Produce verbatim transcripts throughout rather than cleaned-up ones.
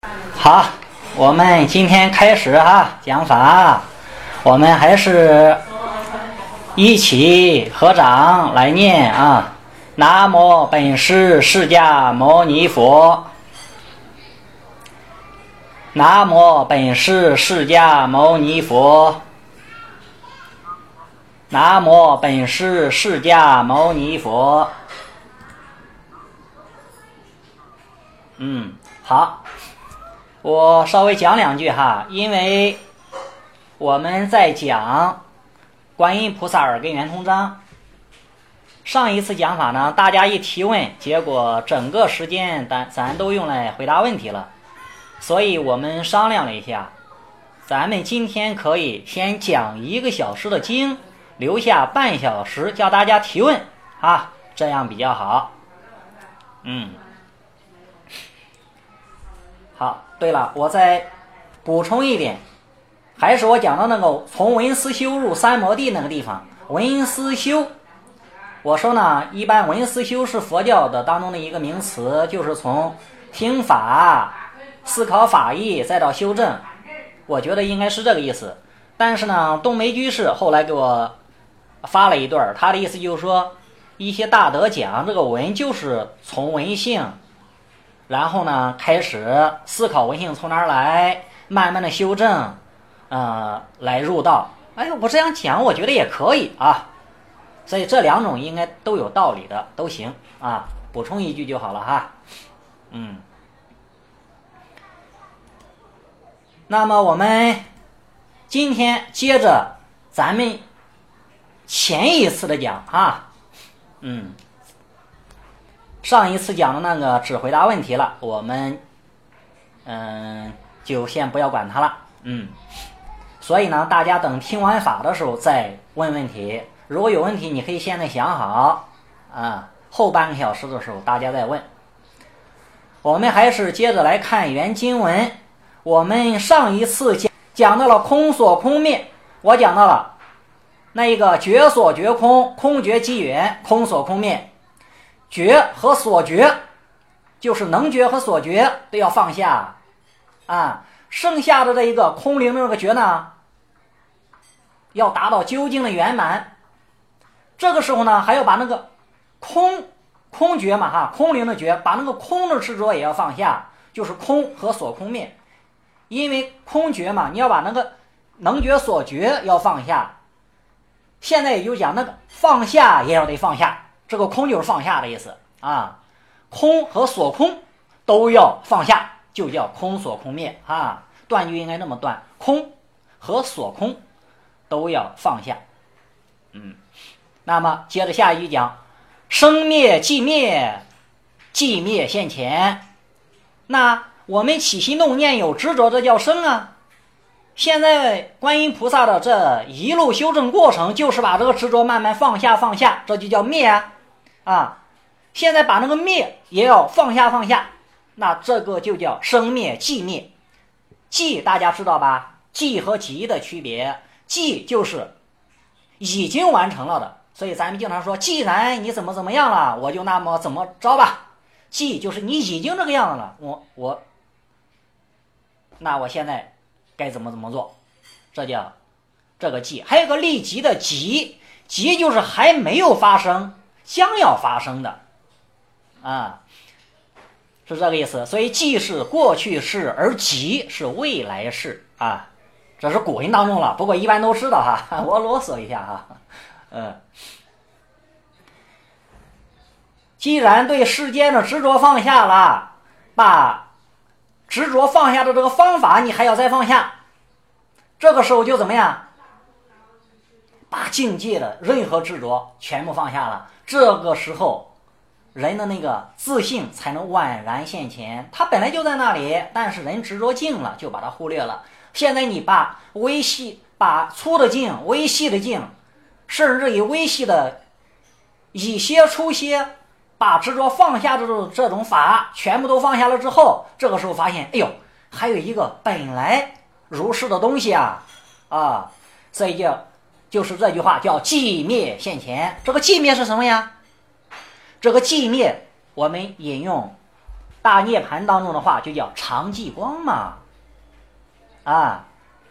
好，我们今天开始哈讲法，我们还是一起合掌来念啊。南无本师释迦牟尼佛，南无本师释迦牟尼佛，南无本师释迦牟尼佛。嗯，好，我稍微讲两句哈，因为我们在讲观音菩萨耳根圆通章。上一次讲法呢，大家一提问，结果整个时间咱咱都用来回答问题了，所以我们商量了一下，咱们今天可以先讲一个小时的经，留下半小时叫大家提问啊，这样比较好。嗯，好，对了，我再补充一点，还是我讲的那个从闻思修入三摩地那个地方，闻思修。我说呢，一般闻思修是佛教的当中的一个名词，就是从听法、思考法义再到修正，我觉得应该是这个意思。但是呢，冬梅居士后来给我发了一段，他的意思就是说，一些大德讲这个闻就是从闻性，然后呢开始思考闻性从哪儿来，慢慢的修正，呃，来入道。哎，我这样讲，我觉得也可以啊。所以这两种应该都有道理的，都行啊。补充一句就好了哈。嗯。那么我们今天接着咱们前一次的讲啊。嗯。上一次讲的那个只回答问题了，我们嗯就先不要管它了。嗯。所以呢，大家等听完法的时候再问问题。如果有问题，你可以现在想好啊，后半个小时的时候大家再问。我们还是接着来看原经文。我们上一次讲讲到了空所空灭，我讲到了那一个觉所觉空，空觉即缘，空所空灭。觉和所觉就是能觉和所觉都要放下啊，剩下的这一个空灵的这个觉呢，要达到究竟的圆满。这个时候呢，还要把那个空空觉嘛哈，空灵的觉，把那个空的执着也要放下，就是空和所空灭。因为空觉嘛，你要把那个能觉所觉要放下。现在也就讲那个放下也要得放下，这个空就是放下的意思啊。空和所空都要放下，就叫空所空灭啊。断句应该那么断，空和所空都要放下。嗯。那么接着下一句讲，生灭即灭，即灭现前。那我们起心动念有执着，这叫生啊。现在观音菩萨的这一路修正过程，就是把这个执着慢慢放下放下，这就叫灭啊。啊，现在把那个灭也要放下放下，那这个就叫生灭即灭。即大家知道吧？即和即的区别，即就是已经完成了的。所以咱们经常说，既然你怎么怎么样了，我就那么怎么着吧。即就是你已经这个样子了，我我，那我现在该怎么怎么做，这叫这个即。还有个立即的即，即就是还没有发生，将要发生的，啊，是这个意思。所以即是过去式，而即是未来式啊，这是古文当中了，不过一般都知道哈，我啰嗦一下哈。嗯，既然对世间的执着放下了，把执着放下的这个方法你还要再放下，这个时候就怎么样？把境界的任何执着全部放下了，这个时候人的那个自信才能宛然现前。它本来就在那里，但是人执着境了，就把它忽略了。现在你把微细、把粗的境、微细的境，甚至于微细的以些出些，把执着放下的这种这种法全部都放下了之后，这个时候发现，哎呦，还有一个本来如是的东西啊啊！所以就就是这句话叫寂灭现前。这个寂灭是什么呀？这个寂灭我们引用大涅盘当中的话就叫常寂光嘛，啊，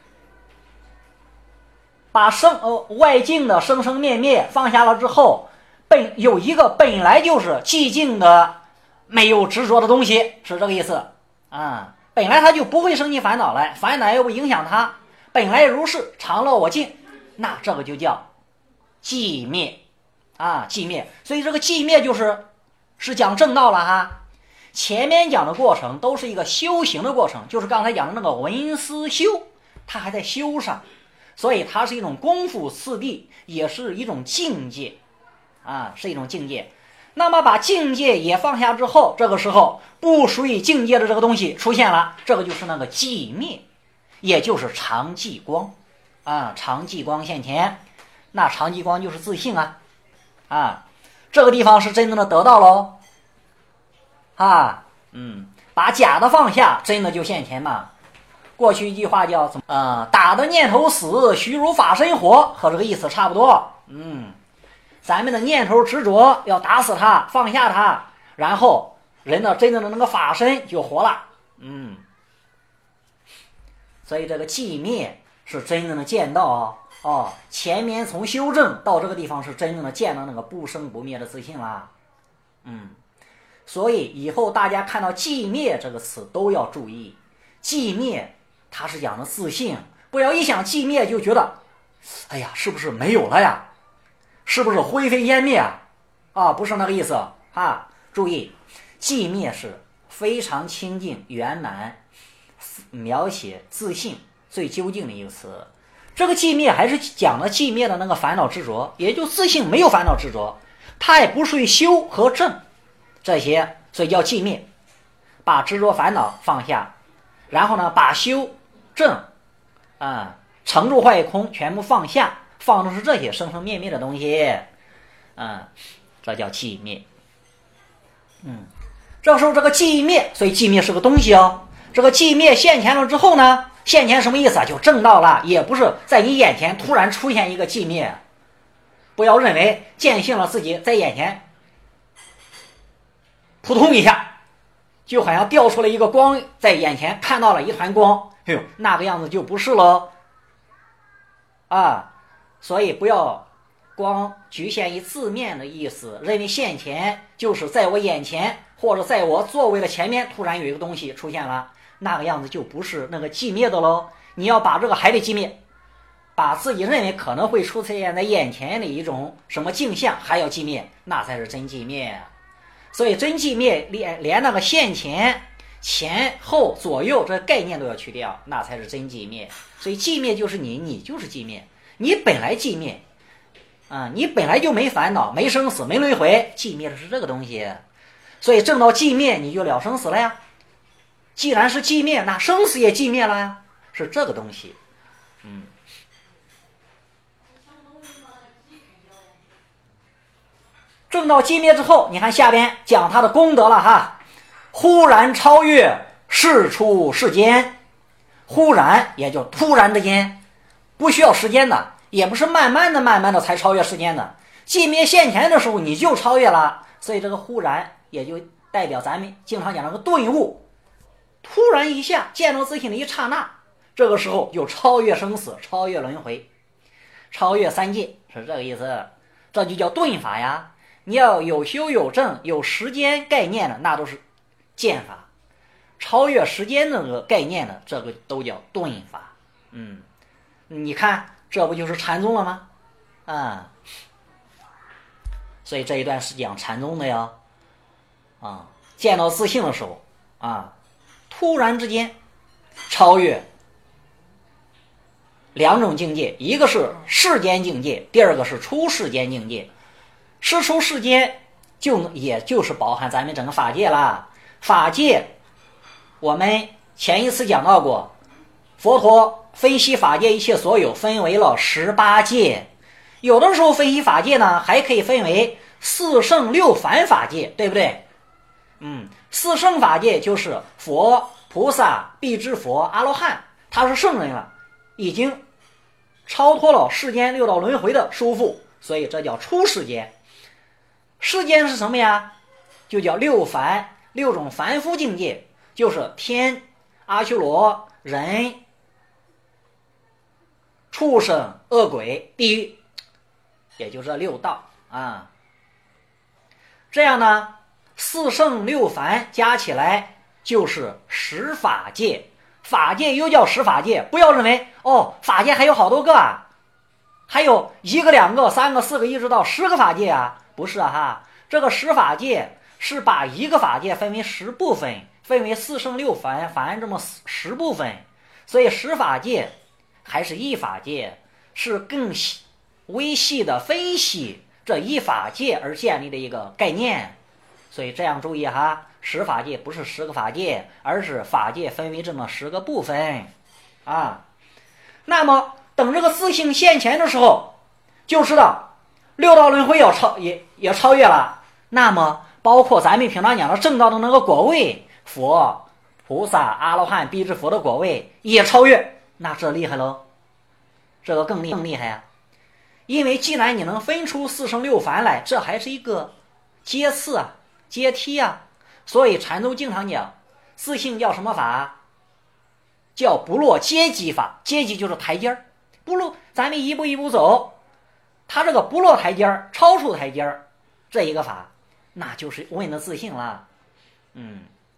把生呃外境的生生灭灭放下了之后，本有一个本来就是寂静的没有执着的东西，是这个意思啊。本来它就不会生起烦恼来，烦恼又不影响它，本来如是，常乐我净，那这个就叫寂灭啊，寂灭。所以这个寂灭就是是讲正道了哈。前面讲的过程都是一个修行的过程，就是刚才讲的那个文思修，它还在修上，所以它是一种功夫次第，也是一种境界啊，是一种境界。那么把境界也放下之后，这个时候不属于境界的这个东西出现了，这个就是那个寂灭，也就是常寂光啊，常寂光现前，那常寂光就是自性啊啊，这个地方是真正的得到喽啊，嗯，把假的放下，真的就现前嘛。过去一句话叫怎么？呃，打的念头死，虚如法身活，和这个意思差不多。嗯，咱们的念头执着要打死它，放下它，然后人的真正的那个法身就活了。嗯，所以这个寂灭是真正的见到哦。哦，前面从修正到这个地方是真正的见到那个不生不灭的自性啦。嗯。所以以后大家看到寂灭这个词都要注意，寂灭它是讲的自性，不要一想寂灭就觉得哎呀是不是没有了呀，是不是灰飞烟灭啊？啊，不是那个意思啊！注意，寂灭是非常清净圆满，描写自性最究竟的一个词。这个寂灭还是讲了寂灭的那个烦恼执着，也就自性没有烦恼执着，它也不属于修和正这些，所以叫寂灭，把执着烦恼放下，然后呢把修正啊成住坏空全部放下，放的是这些生生灭灭的东西啊，这叫寂灭。嗯，这时候这个寂灭，所以寂灭是个东西哦。这个寂灭现前了之后呢，现前什么意思啊？就正道了，也不是在你眼前突然出现一个寂灭，不要认为见性了自己在眼前扑通一下，就好像掉出来一个光，在眼前看到了一团光，哎呦，那个样子就不是喽啊！所以不要光局限于字面的意思，认为现前就是在我眼前或者在我座位的前面突然有一个东西出现了，那个样子就不是那个寂灭的喽。你要把这个还得寂灭，把自己认为可能会出现在眼前的一种什么镜像还要寂灭，那才是真寂灭。所以真寂灭连连那个现前前后左右这概念都要去掉，那才是真寂灭。所以寂灭就是你，你就是寂灭，你本来寂灭啊、嗯，你本来就没烦恼，没生死，没轮回，寂灭的是这个东西。所以证到寂灭，你就了生死了呀。既然是寂灭，那生死也寂灭了呀，是这个东西。嗯。证到寂灭之后，你看下边讲他的功德了哈。忽然超越世出世间，忽然也就突然之间，不需要时间的，也不是慢慢的慢慢的才超越时间的，寂灭现前的时候你就超越了。所以这个忽然也就代表咱们经常讲那个顿悟，突然一下见到自性的一刹那，这个时候就超越生死，超越轮回，超越三界，是这个意思。这就叫顿法呀。你要有修有正有时间概念的，那都是见法。超越时间的这个概念的，这个都叫顿法。嗯，你看这不就是禅宗了吗？啊，所以这一段是讲禅宗的呀。啊，见到自性的时候啊，突然之间超越两种境界，一个是世间境界，第二个是出世间境界。世出世间就也就是包含咱们整个法界啦。法界我们前一次讲到过，佛陀分析法界一切所有分为了十八界，有的时候分析法界呢还可以分为四圣六凡法界，对不对？嗯，四圣法界就是佛、菩萨、辟支佛、阿罗汉，他是圣人了，已经超脱了世间六道轮回的束缚，所以这叫出世间。世间是什么呀？就叫六凡， 六种凡夫境界，就是天、阿修罗、人、畜生、恶鬼、地狱，也就这六道啊。这样呢，四圣六凡加起来就是十法界。法界又叫十法界，不要认为哦，法界还有好多个啊，还有一个、两个、三个、四个，一直到十个法界啊，不是啊哈。这个十法界是把一个法界分为十部分，分为四圣六凡，凡这么十部分，所以十法界还是一法界，是更细微细的分析这一法界而建立的一个概念。所以这样注意哈，十法界不是十个法界，而是法界分为这么十个部分啊。那么等这个自性现前的时候，就知道六道轮回要超也也超越了。那么包括咱们平常讲的正道的那个果位，佛、菩萨、阿罗汉、辟支佛的果位也超越，那这厉害喽，这个更厉更厉害呀、啊！因为既然你能分出四圣六凡来，这还是一个阶次啊。阶梯啊，所以禅宗经常讲自性叫什么法？叫不落阶级法。阶级就是台阶儿，不落，咱们一步一步走，他这个不落台阶儿，超出台阶儿，这一个法，那就是问的自性了。嗯，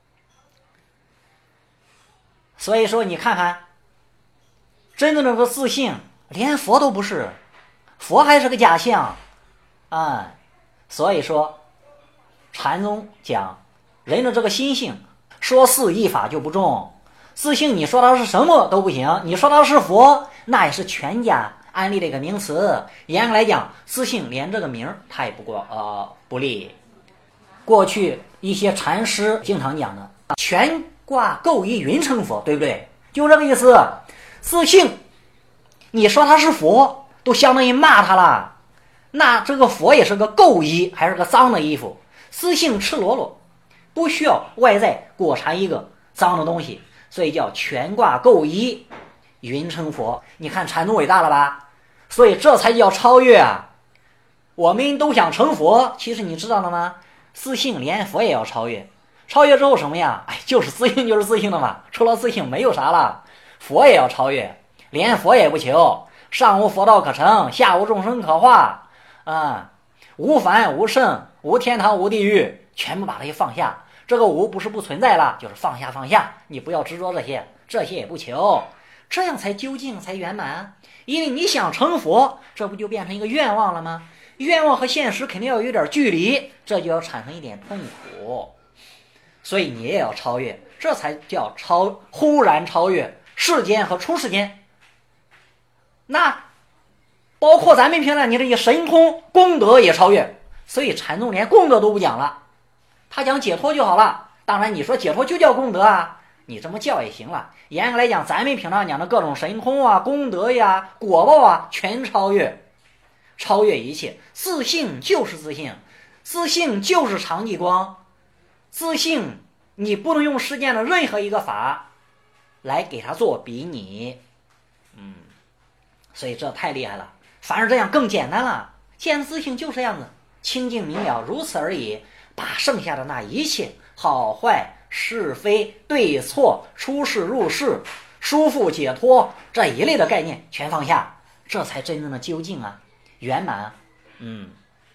所以说你看看，真正的个自性，连佛都不是，佛还是个假象啊。所以说禅宗讲人的这个心性，说四一法就不中，自性你说它是什么都不行，你说它是佛，那也是全家安立的一个名词。严格来讲，自性连这个名它也不过呃不立。过去一些禅师经常讲的全挂垢衣云成佛，对不对？就这个意思。自性你说它是佛，都相当于骂他了。那这个佛也是个垢衣，还是个脏的衣服。自性赤裸裸，不需要外在裹缠一个脏的东西，所以叫全挂垢衣云成佛。你看禅宗伟大了吧？所以这才叫超越啊！我们都想成佛，其实你知道了吗？自性连佛也要超越，超越之后什么呀？哎，就是自性就是自性的嘛，除了自性没有啥了。佛也要超越，连佛也不求，上无佛道可成，下无众生可化啊，无凡无圣，无天堂无地狱，全部把它一放下。这个无不是不存在了，就是放下放下，你不要执着这些，这些也不求，这样才究竟才圆满。因为你想成佛，这不就变成一个愿望了吗？愿望和现实肯定要有点距离，这就要产生一点痛苦，所以你也要超越，这才叫超忽然超越世间和出世间。那包括咱们平常你这些神通功德也超越，所以禅宗连功德都不讲了，他讲解脱就好了。当然你说解脱就叫功德啊，你这么叫也行了。严格来讲，咱们平常讲的各种神通啊、功德呀、果报啊，全超越，超越一切。自性就是自性，自性就是常寂光，自性你不能用世间的任何一个法来给它做比拟。嗯，所以这太厉害了。反而这样更简单了，见自性就这样子，清净明了，如此而已。把剩下的那一切好坏是非对错出世入世舒服解脱这一类的概念全放下，这才真正的究竟啊，圆满。嗯，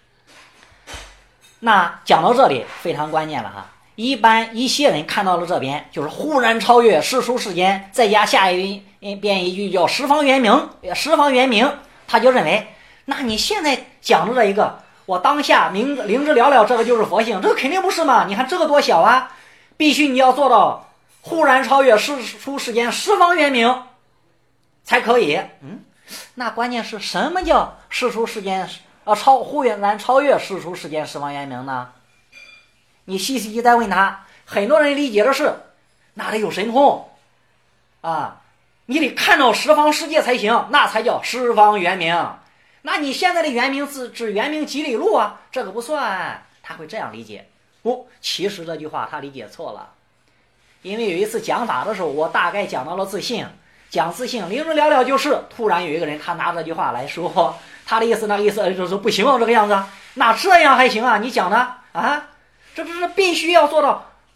那讲到这里非常关键了哈。一般一些人看到了这边就是忽然超越世俗世间，再加下一边一句叫十方圆明，十方圆明，他就认为那你现在讲的这一个我当下明灵知了了，这个就是佛性，这个肯定不是嘛？你看这个多小啊！必须你要做到忽然超越世出世间十方圆明才可以。嗯，那关键是什么叫世出世间啊？超忽然超越世出世间十方圆明呢？你细细再问他，很多人理解的是那得有神通啊，你得看到十方世界才行，那才叫十方圆明。那你现在的圆明自指圆明几里路啊？这个不算，他会这样理解。不，其实这句话他理解错了。因为有一次讲法的时候，我大概讲到了自性，讲自性灵知了了就是，突然有一个人他拿这句话来说，他的意思那个意思就是不行啊，这个样子，那这样还行啊？你讲的啊，这不是必须要做到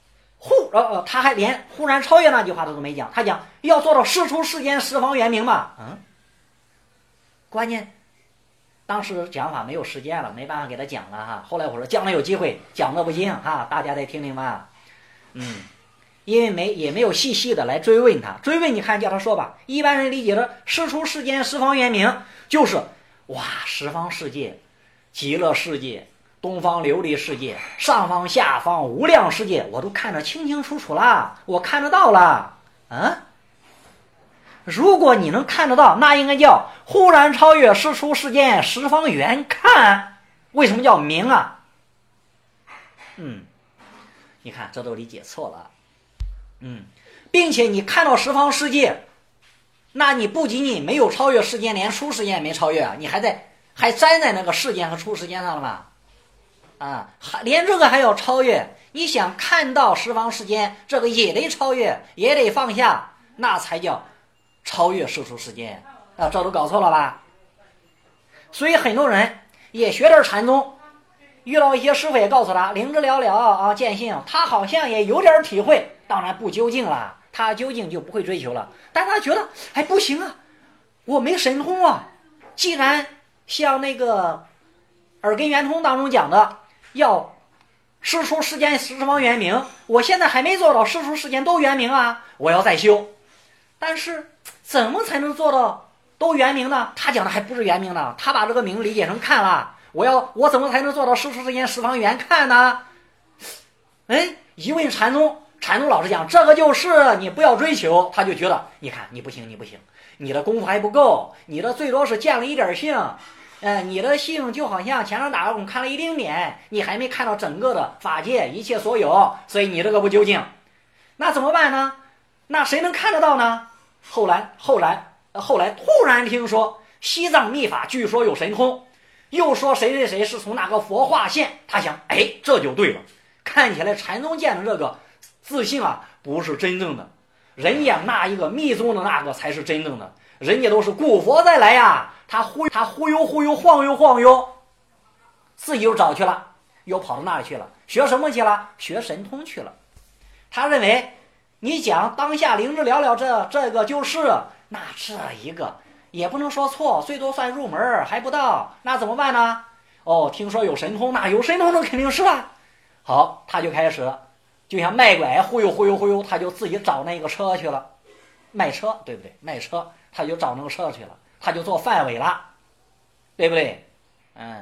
忽呃呃，他还连忽然超越那句话他都没讲，他讲要做到事出世间，十方圆明嘛。嗯，关键当时讲法没有时间了，没办法给他讲了哈。后来我说将来有机会讲的不精哈，大家再听听吧。嗯，因为没也没有细细的来追问他，追问你看叫他说吧。一般人理解的事出世间，十方圆明，就是哇，十方世界、极乐世界、东方琉璃世界、上方下方无量世界，我都看得清清楚楚啦，我看得到了。嗯，如果你能看得到，那应该叫忽然超越，事出世间，十方圆看。为什么叫明啊？嗯，你看这都理解错了。嗯，并且你看到十方世界，那你不仅仅没有超越世间，连出世间也没超越啊，你还在还粘在那个世间和出世间上了嘛？啊，连这个还要超越，你想看到十方世间，这个也得超越，也得放下，那才叫超越世出世间啊！这都搞错了吧？所以很多人也学点禅宗，遇到一些师傅也告诉他灵芝了了啊，见性，他好像也有点体会，当然不究竟了，他究竟就不会追求了，但他觉得哎不行啊，我没神通啊！既然像那个耳根圆通当中讲的，要事出世间十方圆明，我现在还没做到事出世间都圆明啊，我要再修。但是怎么才能做到都圆明呢？他讲的还不是圆明呢，他把这个明理解成看了。我要我怎么才能做到事出世间十方圆看呢？哎，一问禅宗，禅宗老师讲这个就是你不要追求，他就觉得你看你不行你不行，你的功夫还不够，你的最多是见了一点性。呃，你的性就好像前面打个孔看了一丁点，你还没看到整个的法界一切所有，所以你这个不究竟。那怎么办呢？那谁能看得到呢？后来后来后来突然听说西藏密法据说有神通，又说谁谁谁是从哪个佛化现，他想哎这就对了，看起来禅宗见的这个自信啊不是真正的，人家那一个密宗的那个才是真正的，人家都是古佛再来呀，他忽他忽悠忽悠晃悠晃悠，自己又找去了，又跑到那里去了，学什么去了？学神通去了。他认为你讲当下灵芝了了，这这个就是那这一个也不能说错，最多算入门还不到，那怎么办呢？哦，听说有神通，那有神通那肯定是啊。好，他就开始就像卖拐忽悠忽悠忽悠，他就自己找那个车去了，卖车对不对？卖车他就找那个车去了，他就做范围了，对不对？嗯。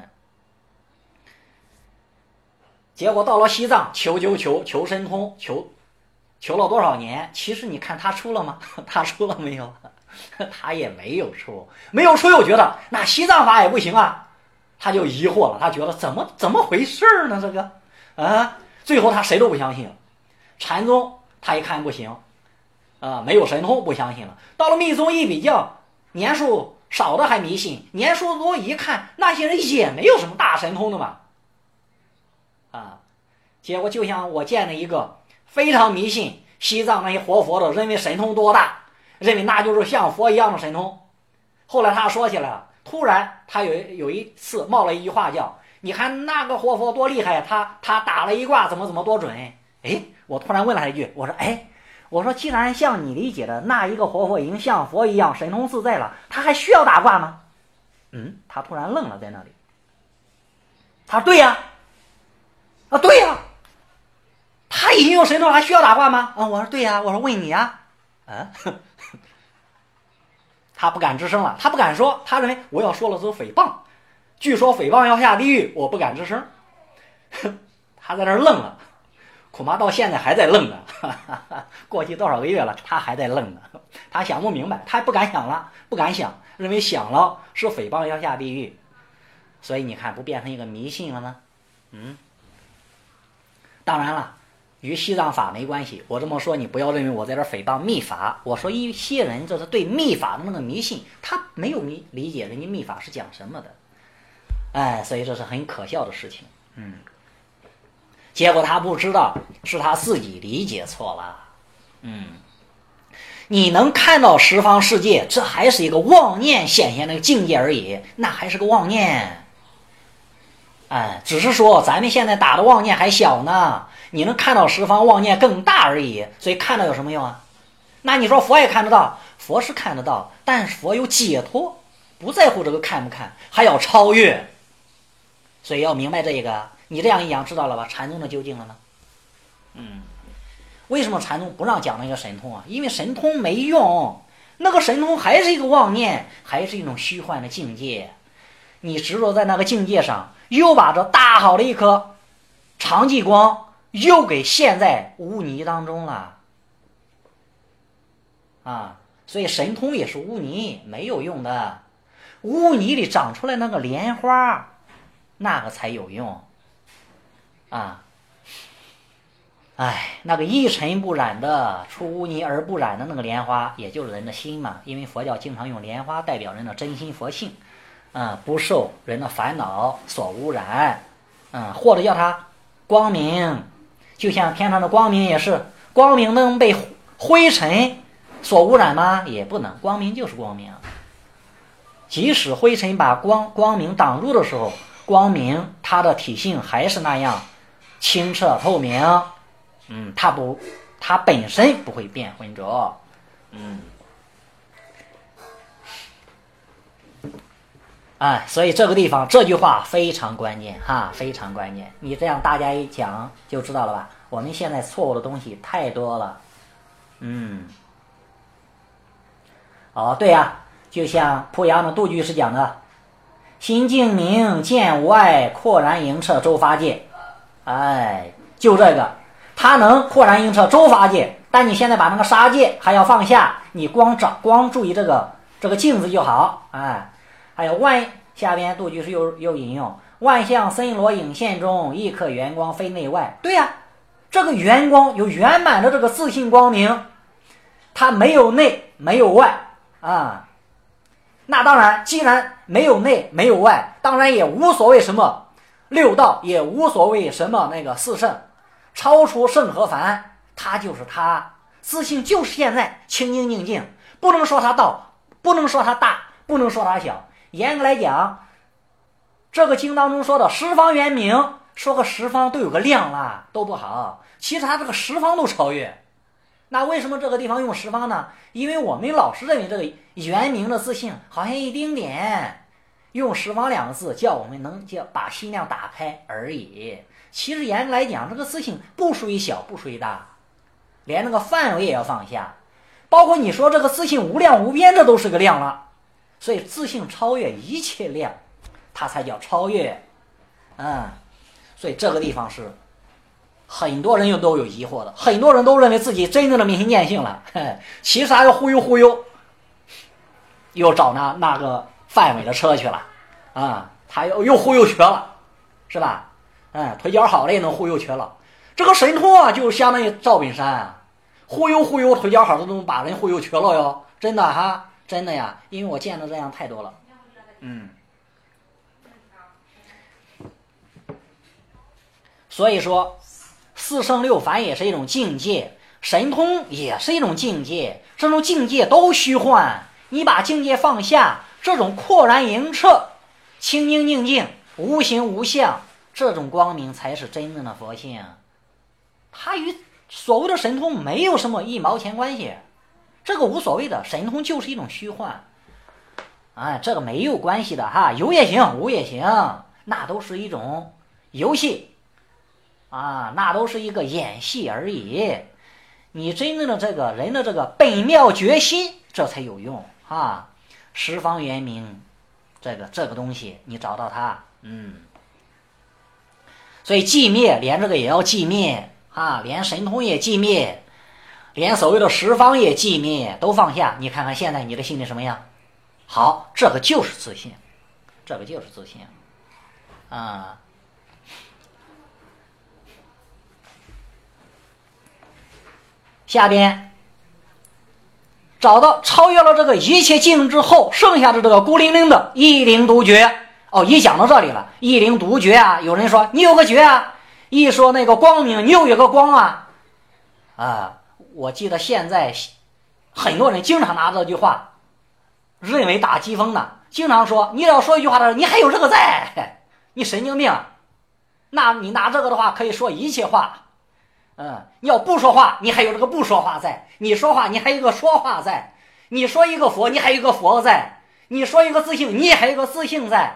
结果到了西藏，求求求求神通，求求了多少年？其实你看他出了吗？他出了没有？他也没有出，没有出又觉得那西藏法也不行啊，他就疑惑了，他觉得怎么怎么回事呢？这个啊，最后他谁都不相信了。禅宗他一看不行，啊，没有神通不相信了。到了密宗一比较，年数少的还迷信，年数多一看，那些人也没有什么大神通的嘛。啊，结果就像我见了一个非常迷信西藏那些活佛的，认为神通多大，认为那就是像佛一样的神通。后来他说起来了，突然他有有一次冒了一句话叫：“你看那个活佛多厉害，他他打了一卦怎么怎么多准。”哎，我突然问了他一句，我说：“哎，我说既然像你理解的那一个活佛已经像佛一样神通自在了，他还需要打卦吗？”嗯，他突然愣了在那里。他说：“对呀。”啊，对呀，他已经有神通，还需要打卦吗？啊，我说对呀，我说问你呀，啊，他不敢吱声了，他不敢说，他认为我要说了是诽谤，据说诽谤要下地狱，我不敢吱声。他在那儿愣了，恐怕到现在还在愣呢。过去多少个月了，他还在愣呢，他想不明白，他不敢想了，不敢想，认为想了是诽谤要下地狱，所以你看不变成一个迷信了吗？嗯。当然了，与西藏法没关系。我这么说，你不要认为我在这诽谤密法。我说一些人这是对密法的那个迷信，他没有理理解人家密法是讲什么的，哎，所以这是很可笑的事情。嗯，结果他不知道，是他自己理解错了。嗯，你能看到十方世界，这还是一个妄念显现的境界而已，那还是个妄念。哎，只是说咱们现在打的妄念还小呢， 你能看到十方，妄念更大而已。所以看到有什么用啊？那你说佛也看得到，佛是看得到，但是佛有解脱，不在乎这个看不看，还要超越。所以要明白这个，你这样一讲知道了吧？禅宗的究竟了呢？嗯，为什么禅宗不让讲那个神通啊？因为神通没用，那个神通还是一个妄念，还是一种虚幻的境界。你执着在那个境界上，又把这大好的一颗常寂光又给陷在污泥当中了啊！所以神通也是污泥，没有用的。污泥里长出来那个莲花，那个才有用啊！哎，那个一尘不染的，出污泥而不染的那个莲花，也就是人的心嘛。因为佛教经常用莲花代表人的真心佛性，啊、嗯，不受人的烦恼所污染，嗯，或者叫它光明，就像天上的光明也是，光明能被灰尘所污染吗？也不能，光明就是光明。即使灰尘把光光明挡住的时候，光明它的体性还是那样清澈透明。嗯，它不，它本身不会变浑浊。嗯，哎，所以这个地方这句话非常关键哈，非常关键。你这样大家一讲就知道了吧？我们现在错误的东西太多了。嗯，哦，对呀、啊，就像濮阳的杜居士讲的，心净明，见无碍，阔然盈彻周法界。哎，就这个。它能豁然映彻周法界，但你现在把那个杀界还要放下，你光找光注意这个这个镜子就好。哎，还有万下边杜居士又又引用万象森罗影现中，亦可圆光非内外。对呀、啊，这个圆光有圆满的这个自性光明，它没有内没有外啊。那当然，既然没有内没有外，当然也无所谓什么六道，也无所谓什么那个四圣。超出圣和凡，他就是他，自性就是现在清清净净，不能说他道，不能说他大，不能说他小。严格来讲，这个经当中说的十方圆明，说个十方都有个量啦，都不好。其实他这个十方都超越。那为什么这个地方用十方呢？因为我们老是认为这个圆明的自性好像一丁点，用十方两个字叫我们能叫把心量打开而已。其实严格来讲，这个自性不属于小，不属于大，连那个范围也要放下。包括你说这个自性无量无边，这都是个量了。所以自性超越一切量，它才叫超越。嗯，所以这个地方是很多人又都有疑惑的，很多人都认为自己真正的明心见性了，嘿，其实还要忽悠忽悠，又找那那个范围的车去了啊，他又又忽悠瘸了，是吧？嗯，腿脚好了也能忽悠瘸了，这个神通啊，就相当于赵本山啊，忽悠忽悠腿脚好的都能把人忽悠瘸了哟，真的哈，真的呀，因为我见的这样太多了。嗯，所以说，四圣六凡也是一种境界，神通也是一种境界，这种境界都虚幻，你把境界放下，这种阔然盈彻、清清净净、无形无相。这种光明才是真正的佛性，它与所谓的神通没有什么一毛钱关系，这个无所谓的，神通就是一种虚幻，哎，这个没有关系的哈，有也行，无也行，那都是一种游戏啊，那都是一个演戏而已。你真正的这个人的这个本妙决心，这才有用啊。十方圆明，这个这个东西，你找到它，嗯。所以寂灭，连这个也要寂灭啊，连神通也寂灭，连所谓的十方也寂灭，都放下。你看看现在你的心里什么样？好，这个就是自信，这个就是自信啊。下边找到超越了这个一切境之后，剩下的这个孤零零的一灵独觉。哦，一讲到这里了，一灵独觉啊，有人说你有个觉啊，一说那个光明，你又有个光啊，啊，我记得现在很多人经常拿这句话认为打击风呢，经常说你只要说一句话的，你还有这个在，你神经病，那你拿这个的话可以说一切话， 嗯，你要不说话，你还有这个不说话在；你说话，你还有一个说话在；你说一个佛，你还有一个佛在；你说一个自性，你还有一个自性在。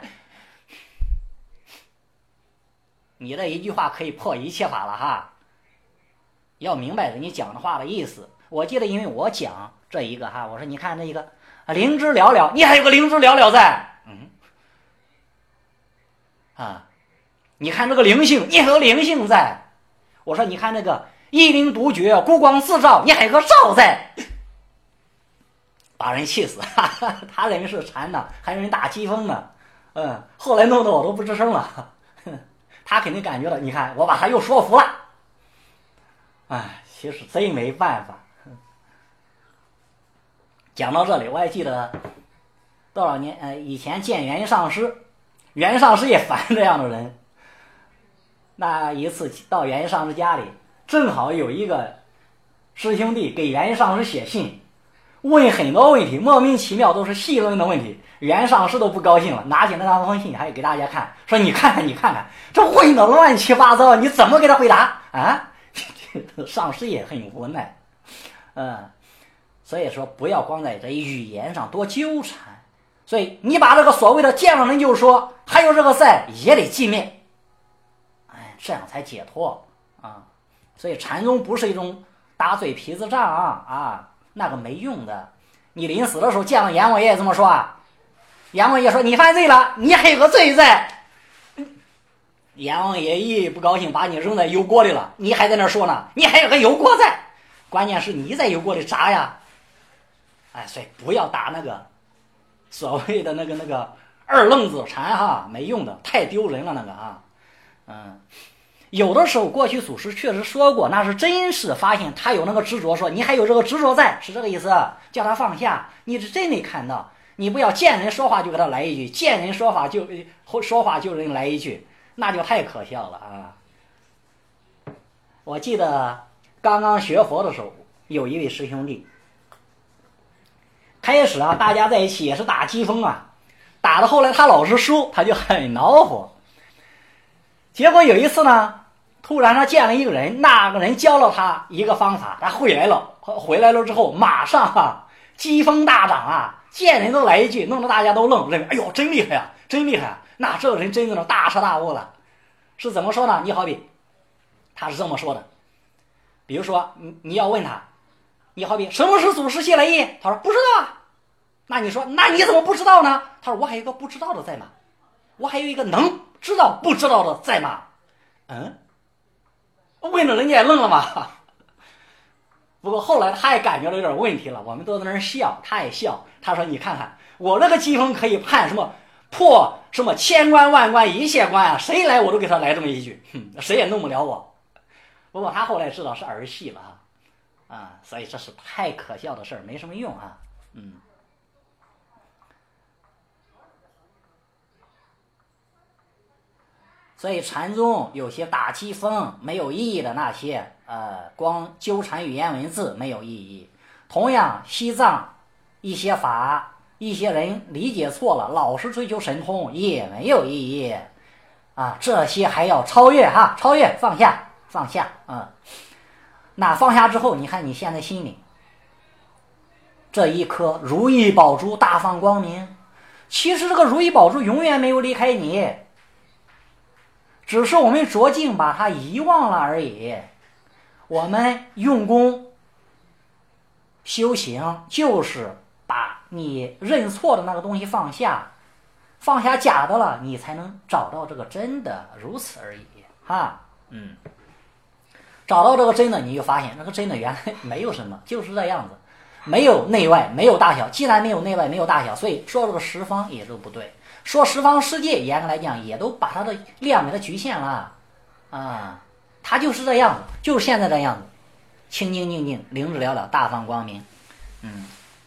你这一句话可以破一切法了哈！要明白人家讲的话的意思。我记得，因为我讲这一个哈，我说你看这一个灵知了了，你还有个灵知了了在，嗯，啊，你看这个灵性，你还有灵性在。我说你看这个一灵独觉，孤光自照，你还有个照在，把人气死。哈哈，他认为是禅呢，还有人打机锋呢，嗯，后来弄得我都不吱声了。他肯定感觉到，你看我把他又说服了。哎，其实真没办法。讲到这里，我还记得多少年呃，以前见袁上师，袁上师也烦这样的人。那一次到袁上师家里，正好有一个师兄弟给袁上师写信，问很多问题，莫名其妙都是细论的问题。袁上师都不高兴了，拿起那张封信还给大家看，说你看看你看看，这问的乱七八糟，你怎么给他回答啊？上师也很无奈。嗯，所以说不要光在这语言上多纠缠，所以你把这个所谓的见了人就说，还有这个在也得寂灭，哎，这样才解脱啊。所以禅宗不是一种打嘴皮子仗啊啊，那个没用的。你临死的时候见了阎王爷也这么说啊，阎王爷说你犯罪了，你还有个罪在。阎王爷一不高兴，把你扔在油锅里了，你还在那说呢，你还有个油锅在。关键是你在油锅里炸呀。哎，所以不要打那个所谓的那个那个二愣子禅哈，没用的，太丢人了那个啊。嗯，有的时候过去祖师确实说过，那是真是发现他有那个执着，说你还有这个执着在，是这个意思，叫他放下。你是真没看到，你不要见人说话就给他来一句，见人说法就说话就人来一句，那就太可笑了啊！我记得刚刚学佛的时候，有一位师兄弟，开始啊，大家在一起也是打机锋啊，打到后来他老是输，他就很恼火。结果有一次呢，突然他见了一个人，那个人教了他一个方法，他回来了，回来了之后马上啊，机锋大涨啊，见人都来一句，弄得大家都愣，认为哎呦真厉害啊，真厉害啊，那这个人真的大彻大悟了。是怎么说呢？你好比他是这么说的，比如说你你要问他，你好比什么是祖师谢来意，他说不知道啊。那你说那你怎么不知道呢？他说我还有一个不知道的在吗？我还有一个能知道不知道的在吗？嗯，问了人家也愣了嘛。不过后来他也感觉到有点问题了，我们都在那儿笑，他也笑。他说你看看我这个机锋可以判什么破什么千关万关一切关啊，谁来我都给他来这么一句，哼，谁也弄不了我。不过他后来知道是儿戏了啊，啊，所以这是太可笑的事儿，没什么用啊。嗯，所以禅宗有些打机锋没有意义的那些，呃，光纠缠语言文字没有意义。同样，西藏一些法，一些人理解错了，老是追求神通也没有意义啊。这些还要超越哈，超越放下放下啊、嗯。那放下之后，你看你现在心里这一颗如意宝珠大放光明，其实这个如意宝珠永远没有离开你，只是我们着境把它遗忘了而已。我们用功修行就是把你认错的那个东西放下，放下假的了，你才能找到这个真的，如此而已哈。嗯，找到这个真的，你就发现那个真的原来没有什么，就是这样子，没有内外，没有大小。既然没有内外，没有大小，所以说这个十方也都不对，说十方世界严格来讲也都把它的量给它局限了啊，它就是这样子，就是现在这样子，清清静静，灵智了了，大放光明。嗯，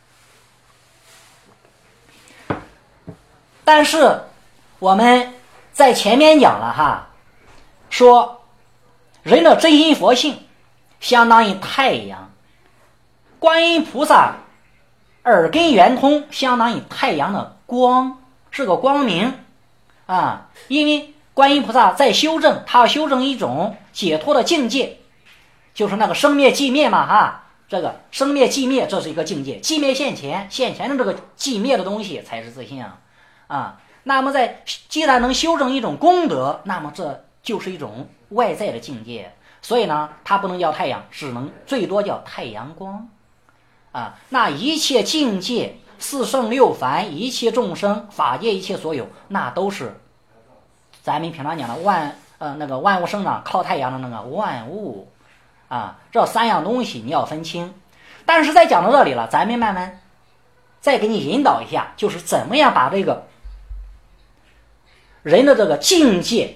但是我们在前面讲了哈，说人的真心佛性相当于太阳，观音菩萨耳根圆通相当于太阳的光，是个光明啊。因为观音菩萨在修正，他要修正一种解脱的境界， 就是那个生灭寂灭嘛哈，这个生灭寂灭这是一个境界，寂灭现前，现前的这个寂灭的东西才是自性啊。那么在既然能修正一种功德，那么这就是一种外在的境界，所以呢它不能叫太阳，只能最多叫太阳光啊。那一切境界四圣六凡一切众生法界一切所有，那都是咱们平常讲的万呃那个万物生长靠太阳的那个万物啊。这三样东西你要分清。但是在讲到这里了，咱们慢慢再给你引导一下，就是怎么样把这个人的这个境界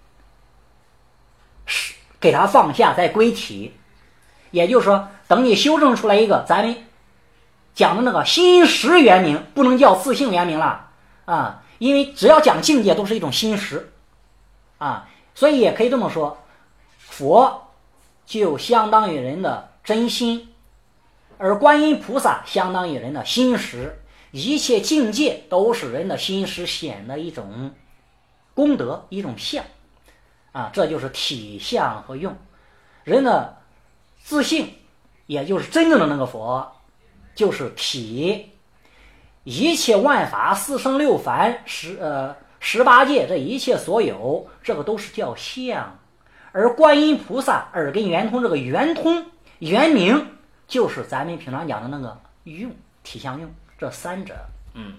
给它放下再归体。也就是说等你修正出来一个咱们讲的那个心识圆明，不能叫自性圆明了啊，因为只要讲境界都是一种心识啊，所以也可以这么说，佛就相当于人的真心，而观音菩萨相当于人的心识，一切境界都是人的心识显的一种功德，一种相啊，这就是体相和用。人的自性也就是真正的那个佛就是体，一切万法四生六凡十呃十八界这一切所有，这个都是叫相。而观音菩萨耳根圆通，这个圆通圆明就是咱们平常讲的那个用，体相用这三者。嗯，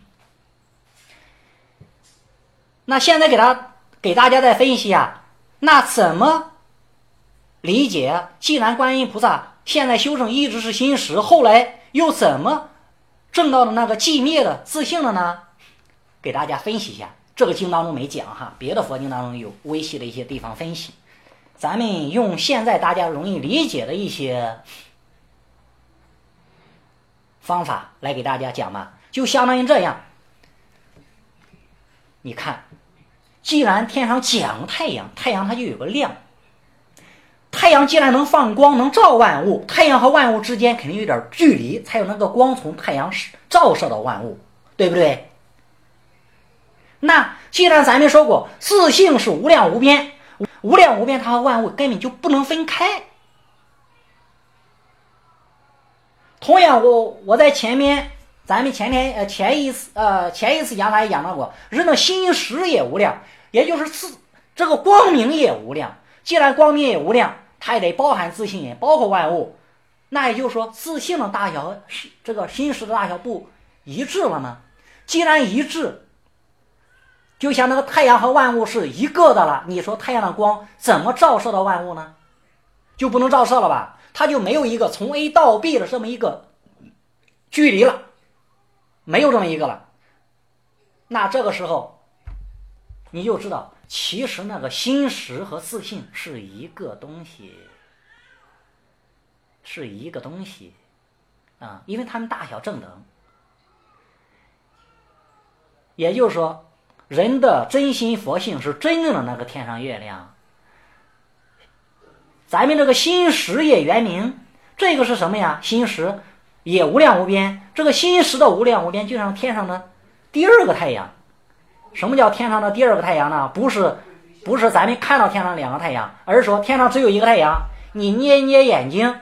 那现在给他给大家再分析啊，那怎么理解？既然观音菩萨现在修成一直是心识，后来又怎么证到的那个寂灭的自性了呢？给大家分析一下，这个经当中没讲哈，别的佛经当中有微细的一些地方分析，咱们用现在大家容易理解的一些方法来给大家讲嘛，就相当于这样。你看，既然天上讲太阳，太阳它就有个亮，太阳既然能放光能照万物，太阳和万物之间肯定有点距离，才有那个光从太阳照射到万物，对不对？那既然咱们说过自性是无量无边，无量无边它和万物根本就不能分开。同样我我在前面咱们前天呃前一次呃前一次讲台也讲到过，人的心识也无量，也就是自这个光明也无量。既然光明也无量，它也得包含自性，也包括万物。那也就是说自性的大小这个心识的大小不一致了吗？既然一致，就像那个太阳和万物是一个的了，你说太阳的光怎么照射到万物呢？就不能照射了吧？它就没有一个从 A 到 B 的这么一个距离了，没有这么一个了。那这个时候你就知道，其实那个心识和自性是一个东西，是一个东西啊，因为它们大小正等。也就是说，人的真心佛性是真正的那个天上月亮。咱们这个心识也圆明，这个是什么呀？心识也无量无边，这个心识的无量无边就像天上的第二个太阳。什么叫天上的第二个太阳呢？不是不是咱们看到天上两个太阳，而是说天上只有一个太阳，你捏捏眼睛，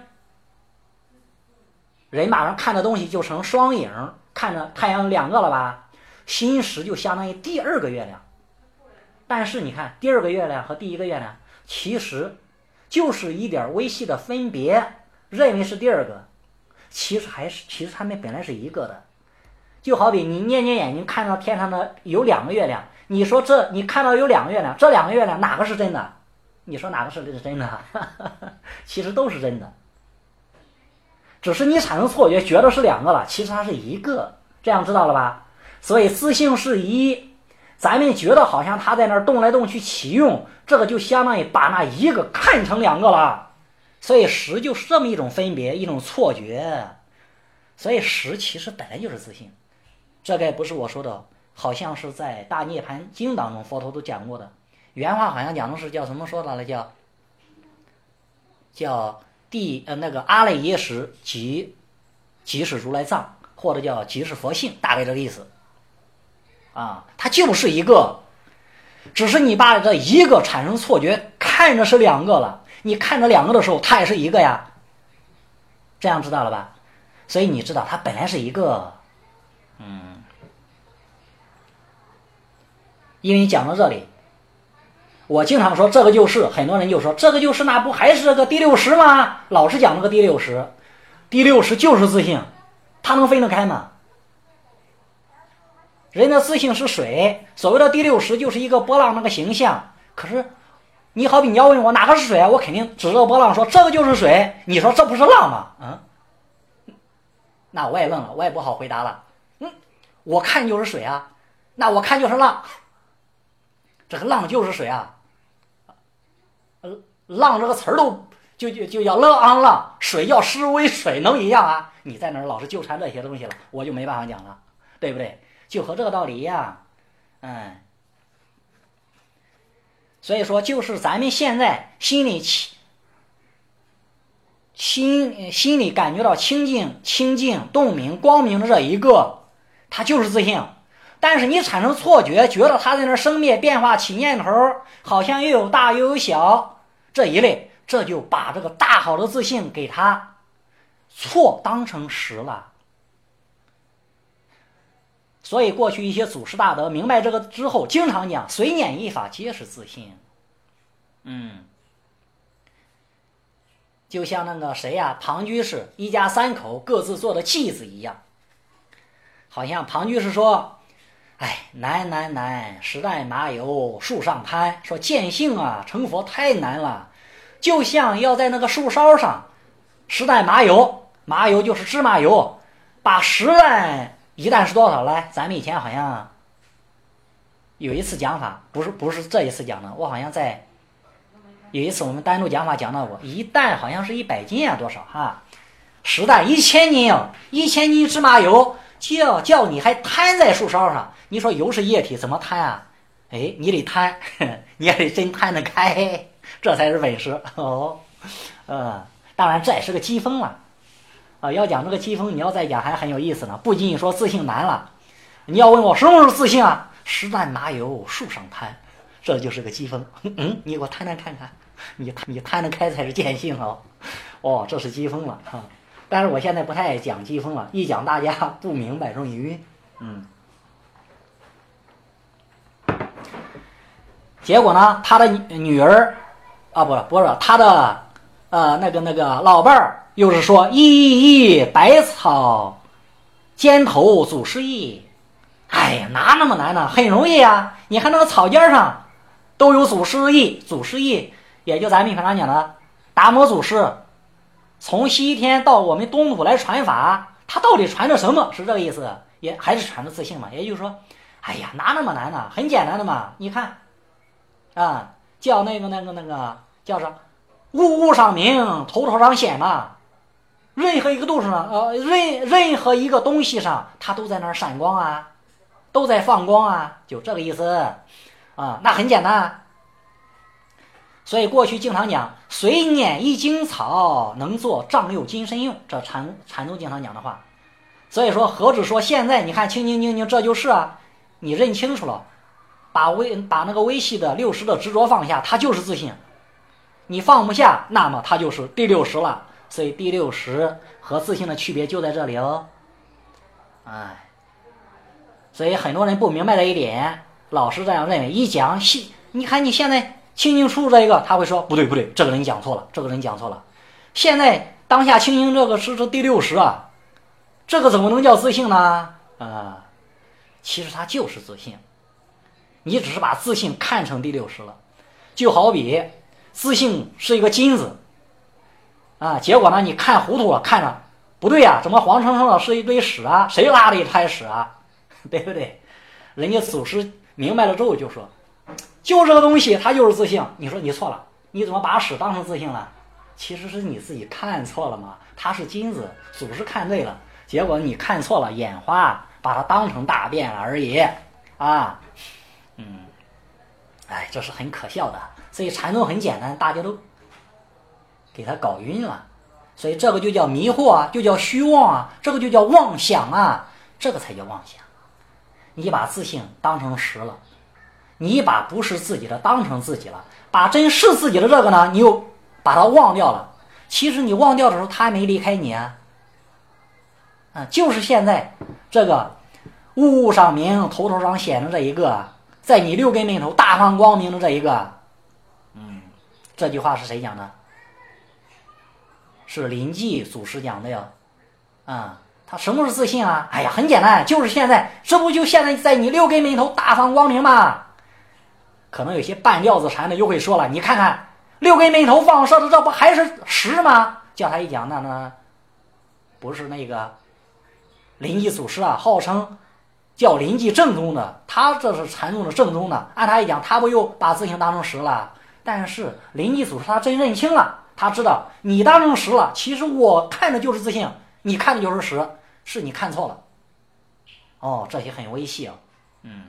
人马上看的东西就成双影，看着太阳两个了吧？心识就相当于第二个月亮。但是你看第二个月亮和第一个月亮其实就是一点微细的分别，认为是第二个，其实还是其实他们本来是一个的。就好比你捏捏眼睛看到天上的有两个月亮，你说这你看到有两个月亮，这两个月亮哪个是真的？你说哪个是真的？其实都是真的，只是你产生错觉觉得是两个了，其实它是一个，这样知道了吧？所以自性是一，咱们觉得好像它在那儿动来动去起用，这个就相当于把那一个看成两个了。所以识就是这么一种分别，一种错觉。所以识其实本来就是自性，这个不是我说的，好像是在大涅盘经当中佛陀都讲过的。原话好像讲的是叫什么说的了，叫叫地呃那个阿赖耶识即即是如来藏，或者叫即是佛性，大概这个意思啊。它就是一个，只是你把这一个产生错觉，看着是两个了。 你看着两个的时候，它也是一个呀。这样知道了吧？所以你知道它本来是一个，嗯，因为讲到这里，我经常说这个就是，很多人就说这个就是，那不还是个第六识吗？老是讲这个第六识，第六识就是自性，它能分得开吗？人的自性是水，所谓的第六识就是一个波浪那个形象。可是你好比你要问我哪个是水啊，我肯定指着波浪说这个就是水，你说这不是浪吗？嗯，那我也愣了，我也不好回答了。嗯，我看就是水啊，那我看就是浪，这个浪就是水啊。呃，浪这个词儿都就就就叫勒昂浪，水叫诗为水，能一样啊？你在那儿老是纠缠这些东西了，我就没办法讲了，对不对？就和这个道理一样，嗯。所以说，就是咱们现在心里心心里感觉到清净、清净、洞明、光明的这一个，它就是自性。但是你产生错觉，觉得它在那生灭变化起念头，好像又有大又有小这一类，这就把这个大好的自性给它错当成实了。所以过去一些祖师大德明白这个之后，经常讲随念一法皆是自性。嗯，就像那个谁呀、啊，庞居士一家三口各自做的偈子一样。好像庞居士说：“哎，难难难，时代麻油树上攀。说见性啊，成佛太难了，就像要在那个树梢上，时代麻油，麻油就是芝麻油，把十担。”一担是多少来？咱们以前好像有一次讲法，不是不是这一次讲的，我好像在有一次我们单独讲法讲到过，一担好像是一百斤啊，多少哈？十担一千斤啊，一千斤芝麻油，叫叫你还摊在树梢上，你说油是液体，怎么摊啊？哎，你得摊，你也得真摊得开，这才是本事哦。呃，当然这也是个机锋了。啊，要讲这个机锋，你要再讲还很有意思呢。不仅仅说自性难了，你要问我什么是自性啊？十担麻油树上摊，这就是个机锋。嗯，你给我摊摊看看，你你摊得开才是见性哦。哦，这是机锋了哈。但是我现在不太讲机锋了，一讲大家不明白，容易晕。嗯。结果呢，他的女儿啊，不不是他的呃那个那个老伴儿。又是说一一百草尖头祖师意，哎呀，哪那么难呢？很容易啊！你看那个草尖上都有祖师意，祖师意也就咱们平常讲的达摩祖师，从西天到我们东土来传法，他到底传的什么？是这个意思，也还是传的自性嘛？也就是说，哎呀，哪那么难呢？很简单的嘛！你看啊，叫那个那个那个叫什么？物物上明，头头上显嘛。任何一个度上，呃，任任何一个东西上，它都在那儿闪光啊，都在放光啊，就这个意思啊。那很简单。所以过去经常讲“随念一茎草，能做丈六金身用”，这禅禅宗经常讲的话。所以说，何止说现在你看清清净净，这就是啊，你认清楚了，把微把那个微细的六识的执着放下，它就是自性。你放不下，那么它就是第六识了。所以第六识和自性的区别就在这里哦。哎，所以很多人不明白这一点，老师这样认为，一讲细，你看你现在清清楚楚这一个，他会说不对不对，这个人讲错了，这个人讲错了。现在当下清清这个是是第六识啊，这个怎么能叫自性呢？啊、呃，其实它就是自性，你只是把自性看成第六识了，就好比自性是一个金子。啊，结果呢？你看糊涂了，看着不对呀、啊，怎么黄澄澄的是一堆屎啊？谁拉了一滩屎啊？对不对？人家祖师明白了之后就说，就这个东西它就是自性。你说你错了，你怎么把屎当成自性了？其实是你自己看错了嘛。它是金子，祖师看对了，结果你看错了，眼花，把它当成大便了而已啊。嗯，哎，这是很可笑的。所以禅宗很简单，大家都给他搞晕了，所以这个就叫迷惑啊，就叫虚妄啊，这个就叫妄想啊，这个才叫妄想。你把自性当成实了，你把不是自己的当成自己了，把真是自己的这个呢，你又把它忘掉了。其实你忘掉的时候，他还没离开你啊。啊，就是现在这个屋屋上明，头头上显的这一个，在你六根眉头大放光明的这一个，嗯，这句话是谁讲的？是临济祖师讲的呀。啊，他什么是自信啊？哎呀，很简单，就是现在，这不就现在在你六根眉头大放光明吗？可能有些半吊子禅的又会说了，你看看六根眉头放射的，这不还是实吗？叫他一讲，那呢，不是那个临济祖师啊，号称叫临济正宗的，他这是禅宗的正宗的。按他一讲，他不又把自性当成实了？但是临济祖师他真认清了，他知道你当成实了，其实我看的就是自性，你看的就是实，是你看错了。哦，这些很微细啊，嗯。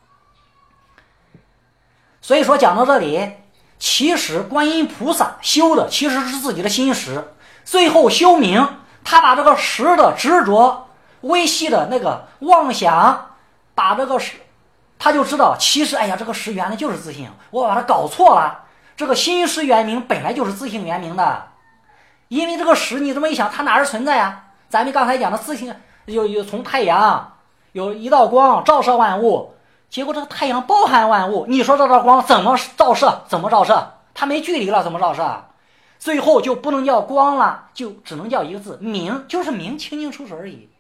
所以说讲到这里，其实观音菩萨修的其实是自己的心识，最后修明，他把这个实的执着、微细的那个妄想，把这个实，他就知道，其实哎呀，这个实原来就是自性，我把它搞错了。这个心识原明本来就是自性原明的，因为这个实你这么一想，它哪是存在啊？咱们刚才讲的自性，有有从太阳有一道光照射万物。结果这个太阳包含万物，你说这道光怎么照射？怎么照射？它没距离了，怎么照射？最后就不能叫光了，就只能叫一个字明，就是明，清清楚楚而已。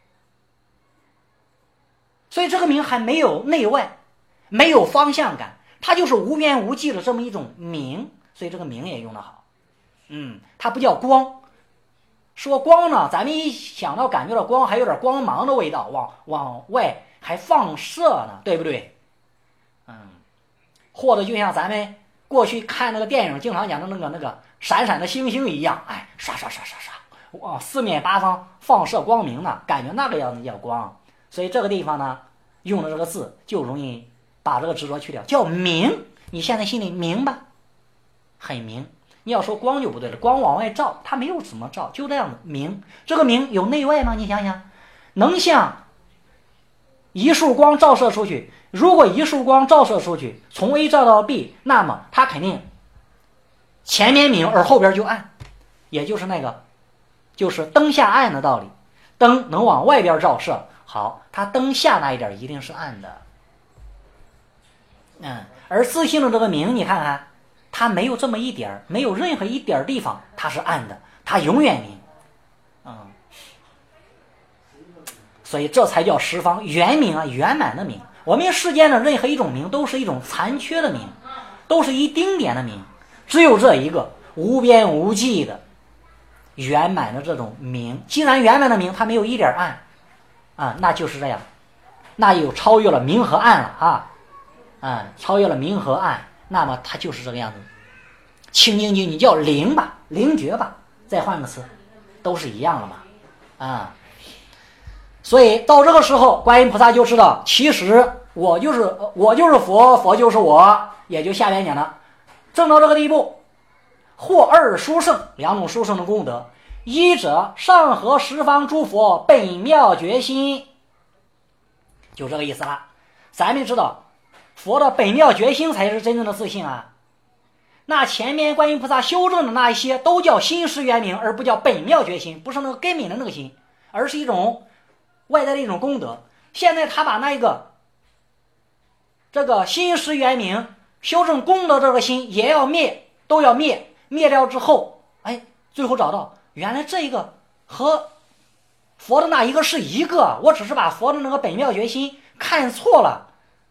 所以这个明还没有内外，没有方向感，它就是无边无际的这么一种明，所以这个明也用得好。嗯，它不叫光。说光呢，咱们一想到感觉到光，还有点光芒的味道，往往外还放射呢，对不对？嗯，或者就像咱们过去看那个电影经常讲的那个那个闪闪的星星一样，哎，刷刷刷刷刷，往四面八方放射光明呢，感觉那个样子叫光。所以这个地方呢，用的这个字就容易把这个执着去掉，叫明。你现在心里明白，很明。你要说光就不对了，光往外照，它没有怎么照，就这样子明。这个明有内外吗？你想想，能像一束光照射出去，如果一束光照射出去，从 A 照到 B， 那么它肯定前面明而后边就暗，也就是那个就是灯下暗的道理。灯能往外边照射，好，它灯下那一点一定是暗的。嗯，而自性的这个明，你看看它没有这么一点，没有任何一点地方它是暗的，它永远明。嗯，所以这才叫十方圆明啊，圆满的明。我们世间的任何一种明都是一种残缺的明，都是一丁点的明，只有这一个无边无际的圆满的这种明。既然圆满的明它没有一点暗啊，那就是这样，那有超越了明和暗了啊，啊，超越了明和暗，那么它就是这个样子。清净境你叫灵吧，灵觉吧，再换个词，都是一样的嘛，啊。所以到这个时候，观音菩萨就知道，其实我就是我就是佛，佛就是我，也就下边讲的，证到这个地步，或二殊胜，两种殊胜的功德，一者上合十方诸佛本妙觉心，就这个意思啦。咱们知道，佛的本妙觉心才是真正的自信啊。那前面观音菩萨修正的那一些都叫心识圆明，而不叫本妙觉心，不是那个根本的那个心，而是一种外在的一种功德。现在他把那一个这个心识圆明修正功德这个心也要灭，都要灭，灭掉之后，哎，最后找到原来这一个和佛的那一个是一个，我只是把佛的那个本妙觉心看错了，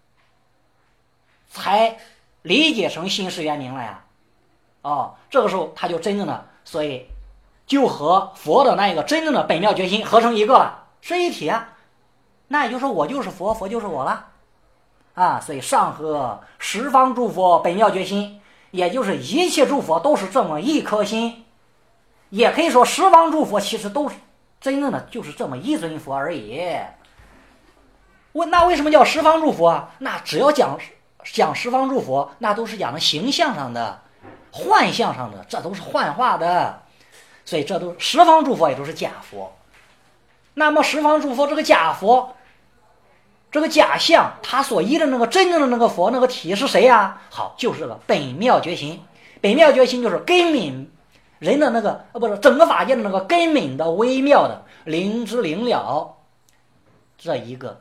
才理解成心识圆明了呀。哦，这个时候他就真正的，所以就和佛的那一个真正的本妙觉心合成一个了，是一体啊。那也就是说我就是佛，佛就是我了啊。所以上合十方诸佛本妙觉心，也就是一切诸佛都是这么一颗心，也可以说十方诸佛其实都是真正的就是这么一尊佛而已。问那为什么叫十方诸佛啊？那只要讲讲十方诸佛，那都是讲的形象上的、幻象上的，这都是幻化的，所以这都十方诸佛也都是假佛。那么十方诸佛这个假佛，这个假象，他所依的那个真正的那个佛那个体是谁呀？好，就是这个本妙觉心， 本妙觉心就是根本人的那个呃不是整个法界的那个根本的微妙的灵之灵了这一个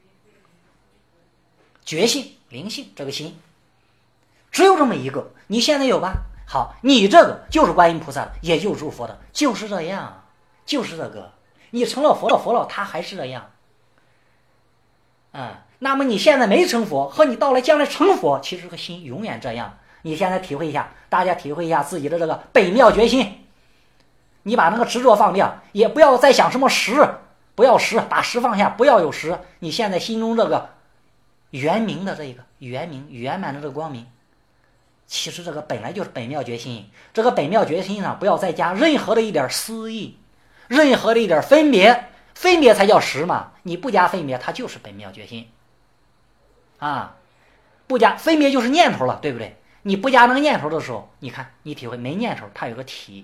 觉性灵性，这个心只有这么一个，你现在有吧？好，你这个就是观音菩萨的，也就是诸佛的，就是这样，就是这个，你成了佛了佛了，他还是这样。嗯，那么你现在没成佛，和你到了将来成佛，其实这个心永远这样。你现在体会一下，大家体会一下自己的这个本妙觉心，你把那个执着放掉，也不要再想什么实，不要实，把实放下，不要有实。你现在心中这个圆明的这个圆明圆满的这个光明，其实这个本来就是本妙觉心。这个本妙觉心上不要再加任何的一点私意，任何的一点分别，分别才叫实嘛。你不加分别，它就是本妙觉心啊。不加分别就是念头了，对不对？你不加那个念头的时候，你看你体会没念头，它有个体，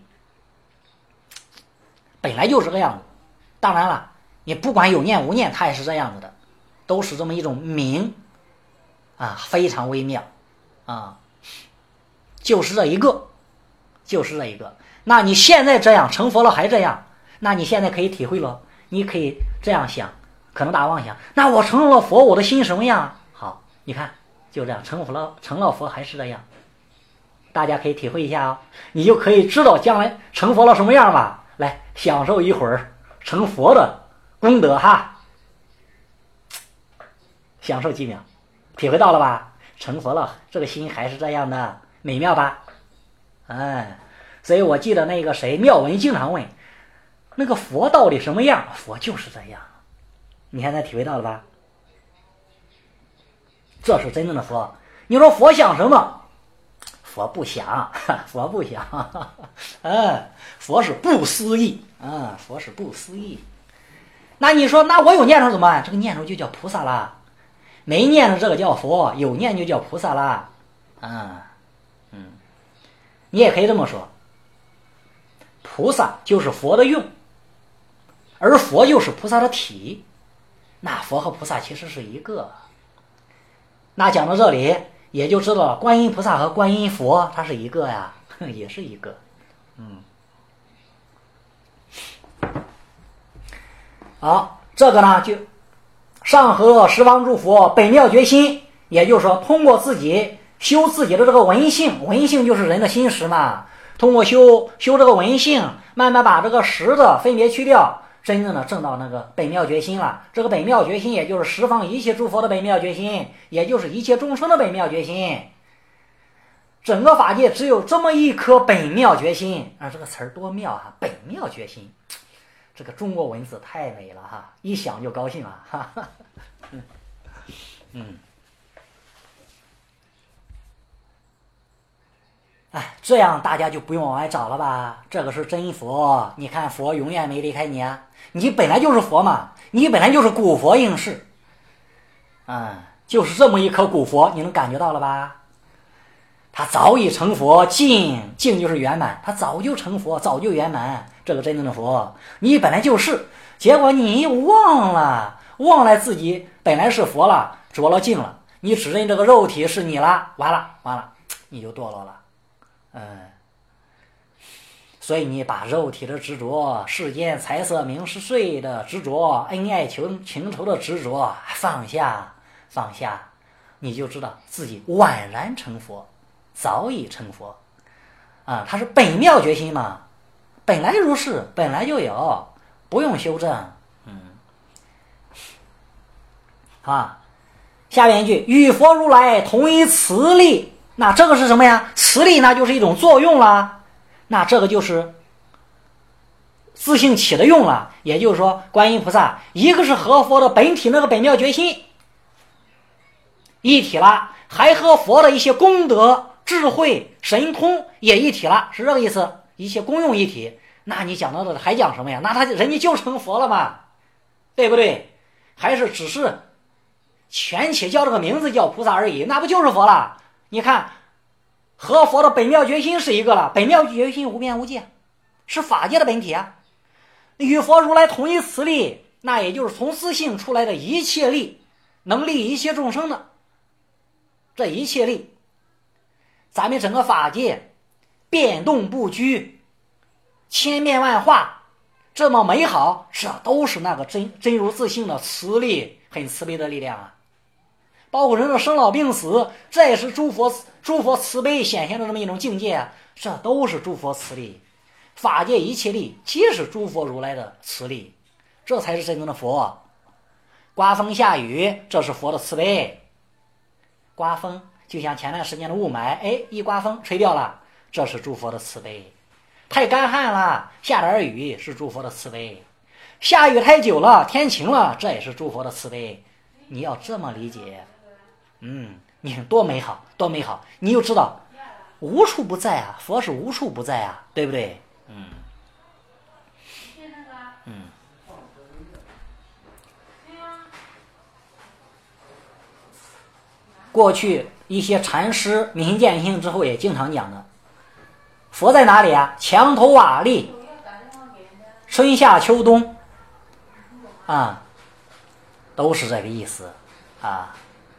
本来就是这个样子。当然了，你不管有念无念，它也是这样子的，都是这么一种明啊，非常微妙啊，就是这一个，就是这一个。那你现在这样成佛了还这样，那你现在可以体会了，你可以这样想，可能大妄想，那我成了佛，我的心什么样？好，你看就这样，成佛了，成了佛还是这样。大家可以体会一下啊、哦，你就可以知道将来成佛了什么样吧。来享受一会儿成佛的功德哈，享受几秒，体会到了吧？成佛了，这个心还是这样的美妙吧？哎，所以我记得那个谁妙文经常问，那个佛到底什么样？佛就是这样，你现在体会到了吧？这是真正的佛。你说佛想什么？佛不想，佛不想，嗯，佛是不思议啊，佛是不思议。那你说，那我有念头怎么办？这个念头就叫菩萨啦，没念头这个叫佛，有念就叫菩萨啦，啊，嗯，你也可以这么说，菩萨就是佛的用，而佛就是菩萨的体，那佛和菩萨其实是一个。那讲到这里，也就知道了，观音菩萨和观音佛它是一个呀，也是一个。嗯，好，这个呢就上合十方诸佛本妙觉心，也就是说通过自己修自己的这个闻性，闻性就是人的心识嘛，通过修修这个闻性，慢慢把这个实的分别去掉，真正的证到那个本妙觉心了。这个本妙觉心也就是十方一切诸佛的本妙觉心，也就是一切众生的本妙觉心。整个法界只有这么一颗本妙觉心啊，这个词儿多妙哈！本妙觉心，这个中国文字太美了哈，一想就高兴了哈哈。嗯嗯，哎，这样大家就不用往外找了吧？这个是真佛，你看佛永远没离开你啊！你本来就是佛嘛，你本来就是古佛应世，嗯，就是这么一颗古佛，你能感觉到了吧？他早已成佛，净净就是圆满，他早就成佛，早就圆满。这个真正的佛，你本来就是，结果你忘了，忘了自己本来是佛了，着了净了，你只认这个肉体是你了，完了完了，你就堕落了，嗯。所以你把肉体的执着、世间财色名食睡的执着、恩爱情情仇的执着放下，放下，你就知道自己宛然成佛。早已成佛啊，它是本妙觉心嘛，本来如是，本来就有，不用修正。嗯，啊，下面一句与佛如来同一慈力，那这个是什么呀？慈力那就是一种作用啦，那这个就是自性起的用了。也就是说，观音菩萨一个是和佛的本体那个本妙觉心一体了，还和佛的一些功德智慧神通也一体了，是这个意思，一切功用一体。那你讲到这还讲什么呀？那他人家就成佛了嘛，对不对？还是只是全且叫这个名字叫菩萨而已，那不就是佛了？你看和佛的本妙觉心是一个了，本妙觉心无边无界，是法界的本体啊。与佛如来同一慈力，那也就是从自性出来的一切力，能利一切众生的这一切力，咱们整个法界变动不居，千变万化，这么美好，这都是那个真真如自性的慈力，很慈悲的力量啊。包括人的生老病死，这也是诸佛诸佛慈悲显现的这么一种境界啊，这都是诸佛慈力。法界一切力皆是诸佛如来的慈力，这才是真正的佛。刮风下雨，这是佛的慈悲。刮风就像前段时间的雾霾，哎，一刮风吹掉了，这是诸佛的慈悲。太干旱了，下点雨是诸佛的慈悲。下雨太久了，天晴了，这也是诸佛的慈悲。你要这么理解，嗯，你看多美好，多美好！你就知道无处不在啊，佛是无处不在啊，对不对？嗯嗯。过去一些禅师明见性之后也经常讲的，佛在哪里啊？墙头瓦砾，春夏秋冬啊，都是这个意思啊。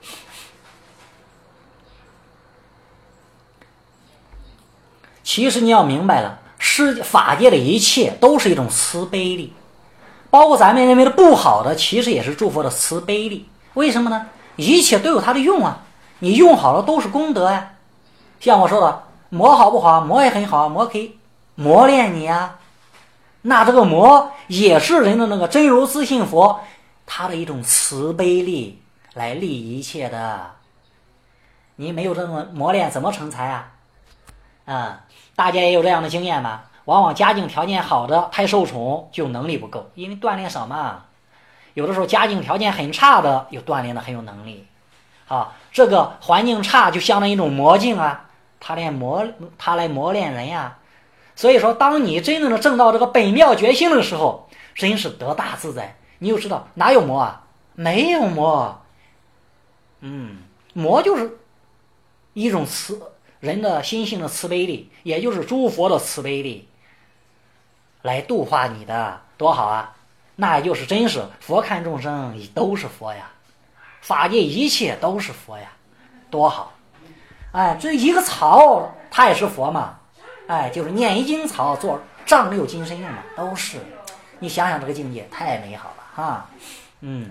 其实你要明白了，世法界的一切都是一种慈悲力，包括咱们认为的不好的，其实也是诸佛的慈悲力。为什么呢？一切都有它的用啊，你用好了都是功德呀。像我说的，魔好不好？魔也很好，魔可以磨练你啊。那这个魔也是人的那个真如自性佛他的一种慈悲力来利一切的。你没有这种磨练，怎么成才啊？啊、嗯，大家也有这样的经验吗？往往家境条件好的太受宠，就能力不够，因为锻炼少嘛。有的时候家境条件很差的，又锻炼的很有能力。好，这个环境差就相当于一种魔境啊，他来磨他来磨练人呀、啊。所以说，当你真正的证到这个本妙觉性的时候，真是得大自在。你就知道哪有魔啊？没有魔。嗯，魔就是一种慈人的心性的慈悲力，也就是诸佛的慈悲力，来度化你的，多好啊！那也就是真是佛看众生都是佛呀，法界一切都是佛呀，多好！哎，这一个草它也是佛嘛，哎，就是念一经草做丈六金身用嘛，都是。你想想这个境界太美好了哈，嗯。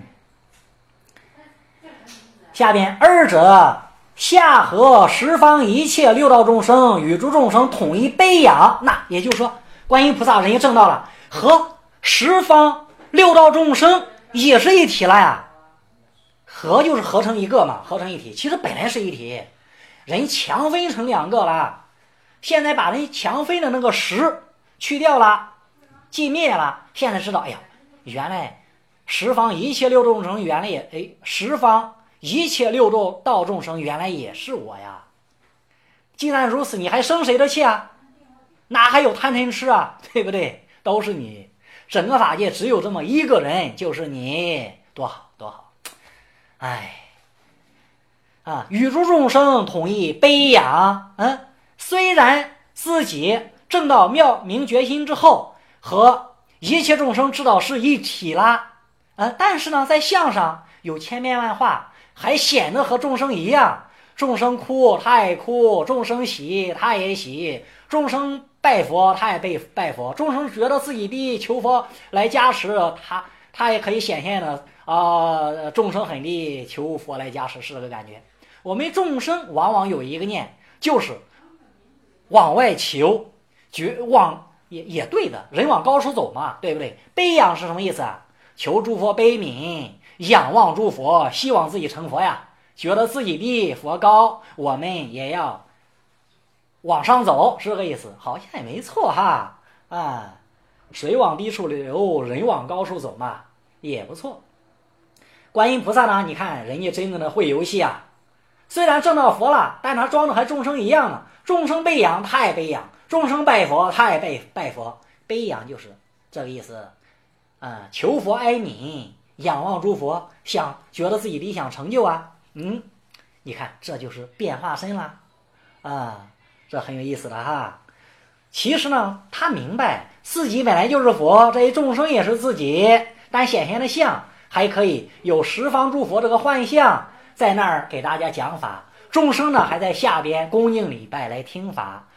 下边二者下合十方一切六道众生与诸众生统一悲仰，那也就是说，观音菩萨人家证到了和十方六道众生也是一体了呀。合就是合成一个嘛，合成一体，其实本来是一体，人强分成两个了，现在把人强分的那个十去掉了，寂灭了，现在知道，哎呀，原来十方一切六道众生原来也哎，十方一切六道众生原来也是我呀。既然如此，你还生谁的气啊？哪还有贪嗔痴啊？对不对？都是你，整个法界只有这么一个人，就是你，多好多好。哎，啊，与诸众生统一悲仰。嗯，虽然自己证到妙明觉心之后，和一切众生知道是一体啦，嗯，但是呢，在相上有千变万化，还显得和众生一样。众生哭他也哭，众生喜他也喜，众生拜佛他也拜拜佛，众生觉得自己低求佛来加持他，他也可以显现的啊、呃，众生很低求佛来加持，是这个感觉。我们众生往往有一个念，就是往外求，觉往也也对的，人往高处走嘛，对不对？悲仰是什么意思啊？求诸佛悲悯，仰望诸佛，希望自己成佛呀。觉得自己低佛高，我们也要往上走，是这个意思。好像也没错哈，啊，水往低处流，人往高处走嘛，也不错。观音菩萨呢，你看人家真正的会游戏啊，虽然证到佛了，但他装的还众生一样呢。众生悲仰他也悲仰，众生拜佛他也拜拜佛，悲仰就是这个意思啊，求佛哀悯，仰望诸佛，想觉得自己理想成就啊。嗯，你看这就是变化身了啊，这很有意思的哈。其实呢，他明白自己本来就是佛，这些众生也是自己，但显现的相还可以有十方诸佛这个幻象在那儿给大家讲法，众生呢还在下边恭敬礼拜来听法，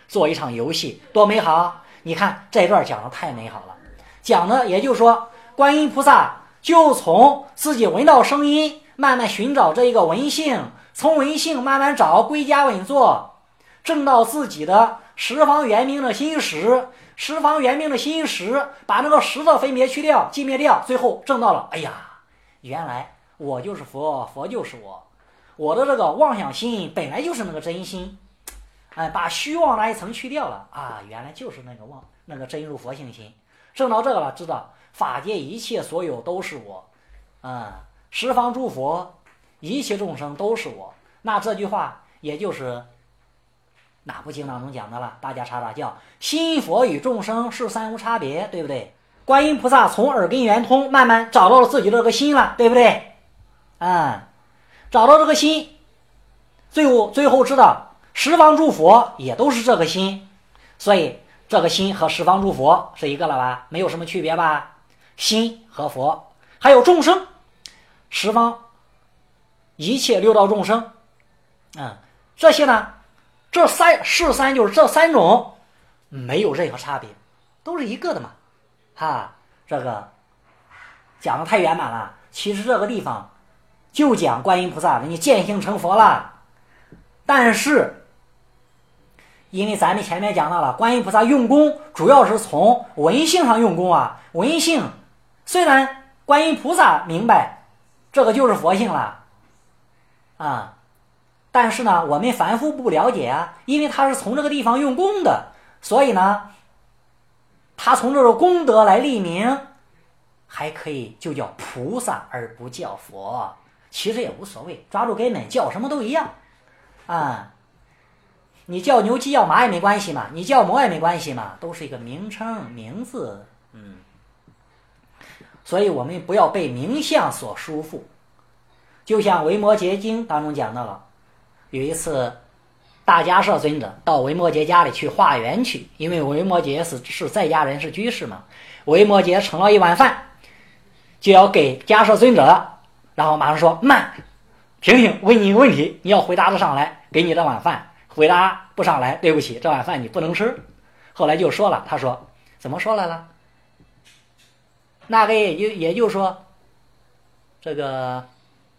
做一场游戏，多美好！你看这段讲的太美好了，讲的也就是说，观音菩萨就从自己闻到声音，慢慢寻找这一个闻性，从闻性慢慢找归家稳坐，证到自己的十方圆明的心识，十方圆明的心识，把那个识的分别去掉，寂灭掉，最后证到了，哎呀，原来我就是佛，佛就是我，我的这个妄想心本来就是那个真心，哎，把虚妄那一层去掉了啊，原来就是那个妄，那个真如佛性心，证到这个了，知道法界一切所有都是我，嗯，十方诸佛，一切众生都是我。那这句话也就是哪部经当中讲的了？大家查查，叫心佛与众生是三无差别，对不对？观音菩萨从耳根圆通，慢慢找到了自己的这个心了，对不对？嗯，找到这个心，最后最后知道十方诸佛也都是这个心，所以这个心和十方诸佛是一个了吧？没有什么区别吧？心和佛，还有众生，十方一切六道众生，嗯，这些呢，这三是三就是这三种没有任何差别，都是一个的嘛。哈，这个讲的太圆满了。其实这个地方就讲观音菩萨人家见性成佛了，但是因为咱们前面讲到了，观音菩萨用功主要是从闻性上用功啊。闻性虽然观音菩萨明白这个就是佛性了啊，但是呢我们凡夫不了解啊，因为他是从这个地方用功的，所以呢他从这个功德来立名，还可以就叫菩萨而不叫佛，其实也无所谓，抓住根本叫什么都一样啊。你叫牛鸡叫马也没关系嘛，你叫魔也没关系嘛，都是一个名称名字。嗯，所以我们不要被名相所束缚。就像维摩诘经当中讲到了，有一次大迦摄尊者到维摩诘家里去化缘去，因为维摩诘是是在家人是居士嘛，维摩诘盛了一碗饭就要给迦摄尊者，然后马上说慢，停停，问你一个问题，你要回答得上来给你这碗饭，回答不上来对不起，这碗饭你不能吃。后来就说了，他说怎么说来了，那个也就也就是说这个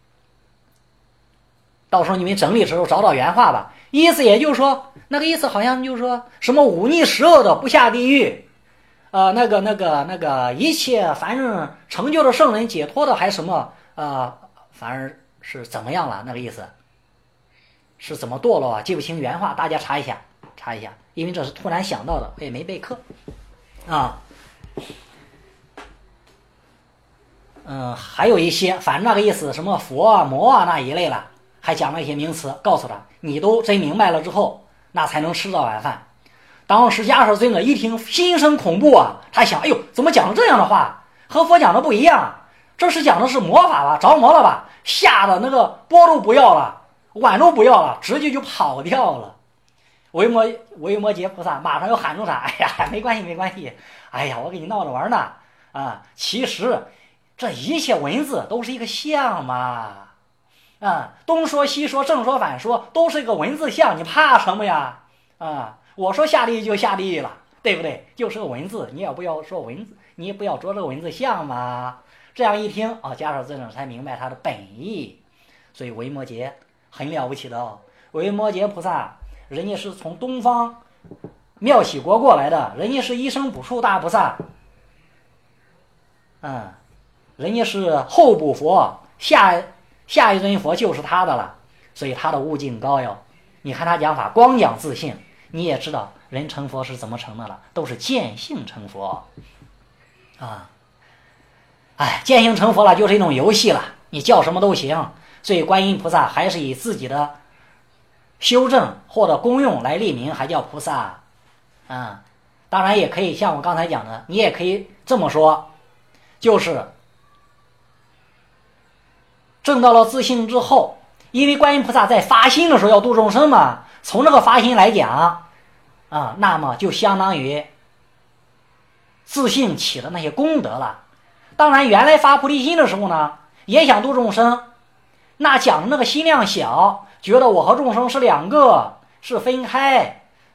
到时候你们整理的时候找找原话吧，意思也就是说那个意思好像就是说什么忤逆十恶的不下地狱，呃那个那个那个一切反正成就的圣人解脱的还什么呃反正是怎么样了，那个意思是怎么堕落啊，记不清原话，大家查一下查一下，因为这是突然想到的，我也没备课啊。嗯，还有一些反正那个意思什么佛啊魔啊那一类了，还讲了一些名词，告诉他你都真明白了之后，那才能吃到晚饭。当时迦摄尊者一听心生恐怖啊，他想哎呦怎么讲了这样的话，和佛讲的不一样，这是讲的是魔法吧，着魔了吧，吓得那个钵都不要了，碗都不要了，直接就跑掉了。维摩维摩诘菩萨马上又喊住他，哎呀没关系没关系，哎呀我给你闹着玩呢啊，其实这一切文字都是一个像嘛，啊，东说西说正说反说都是一个文字像，你怕什么呀？啊，我说下地狱就下地狱了，对不对？就是个文字，你也不要说文字，你也不要着这个文字像嘛。这样一听哦，迦摄尊者才明白他的本意，所以维摩诘很了不起的哦。维摩诘菩萨人家是从东方妙喜国过来的，人家是一生补处大菩萨，嗯，人家是后补佛，下下一尊佛就是他的了，所以他的悟境高哟。你看他讲法光讲自性，你也知道人成佛是怎么成的了，都是见性成佛啊。哎，见性成佛了就是一种游戏了，你叫什么都行。所以观音菩萨还是以自己的修正或者功用来立名，还叫菩萨啊。当然也可以像我刚才讲的，你也可以这么说，就是证到了自性之后，因为观音菩萨在发心的时候要度众生嘛，从这个发心来讲啊，那么就相当于自性起的那些功德了。当然原来发菩提心的时候呢，也想度众生，那讲的那个心量小，觉得我和众生是两个，是分开，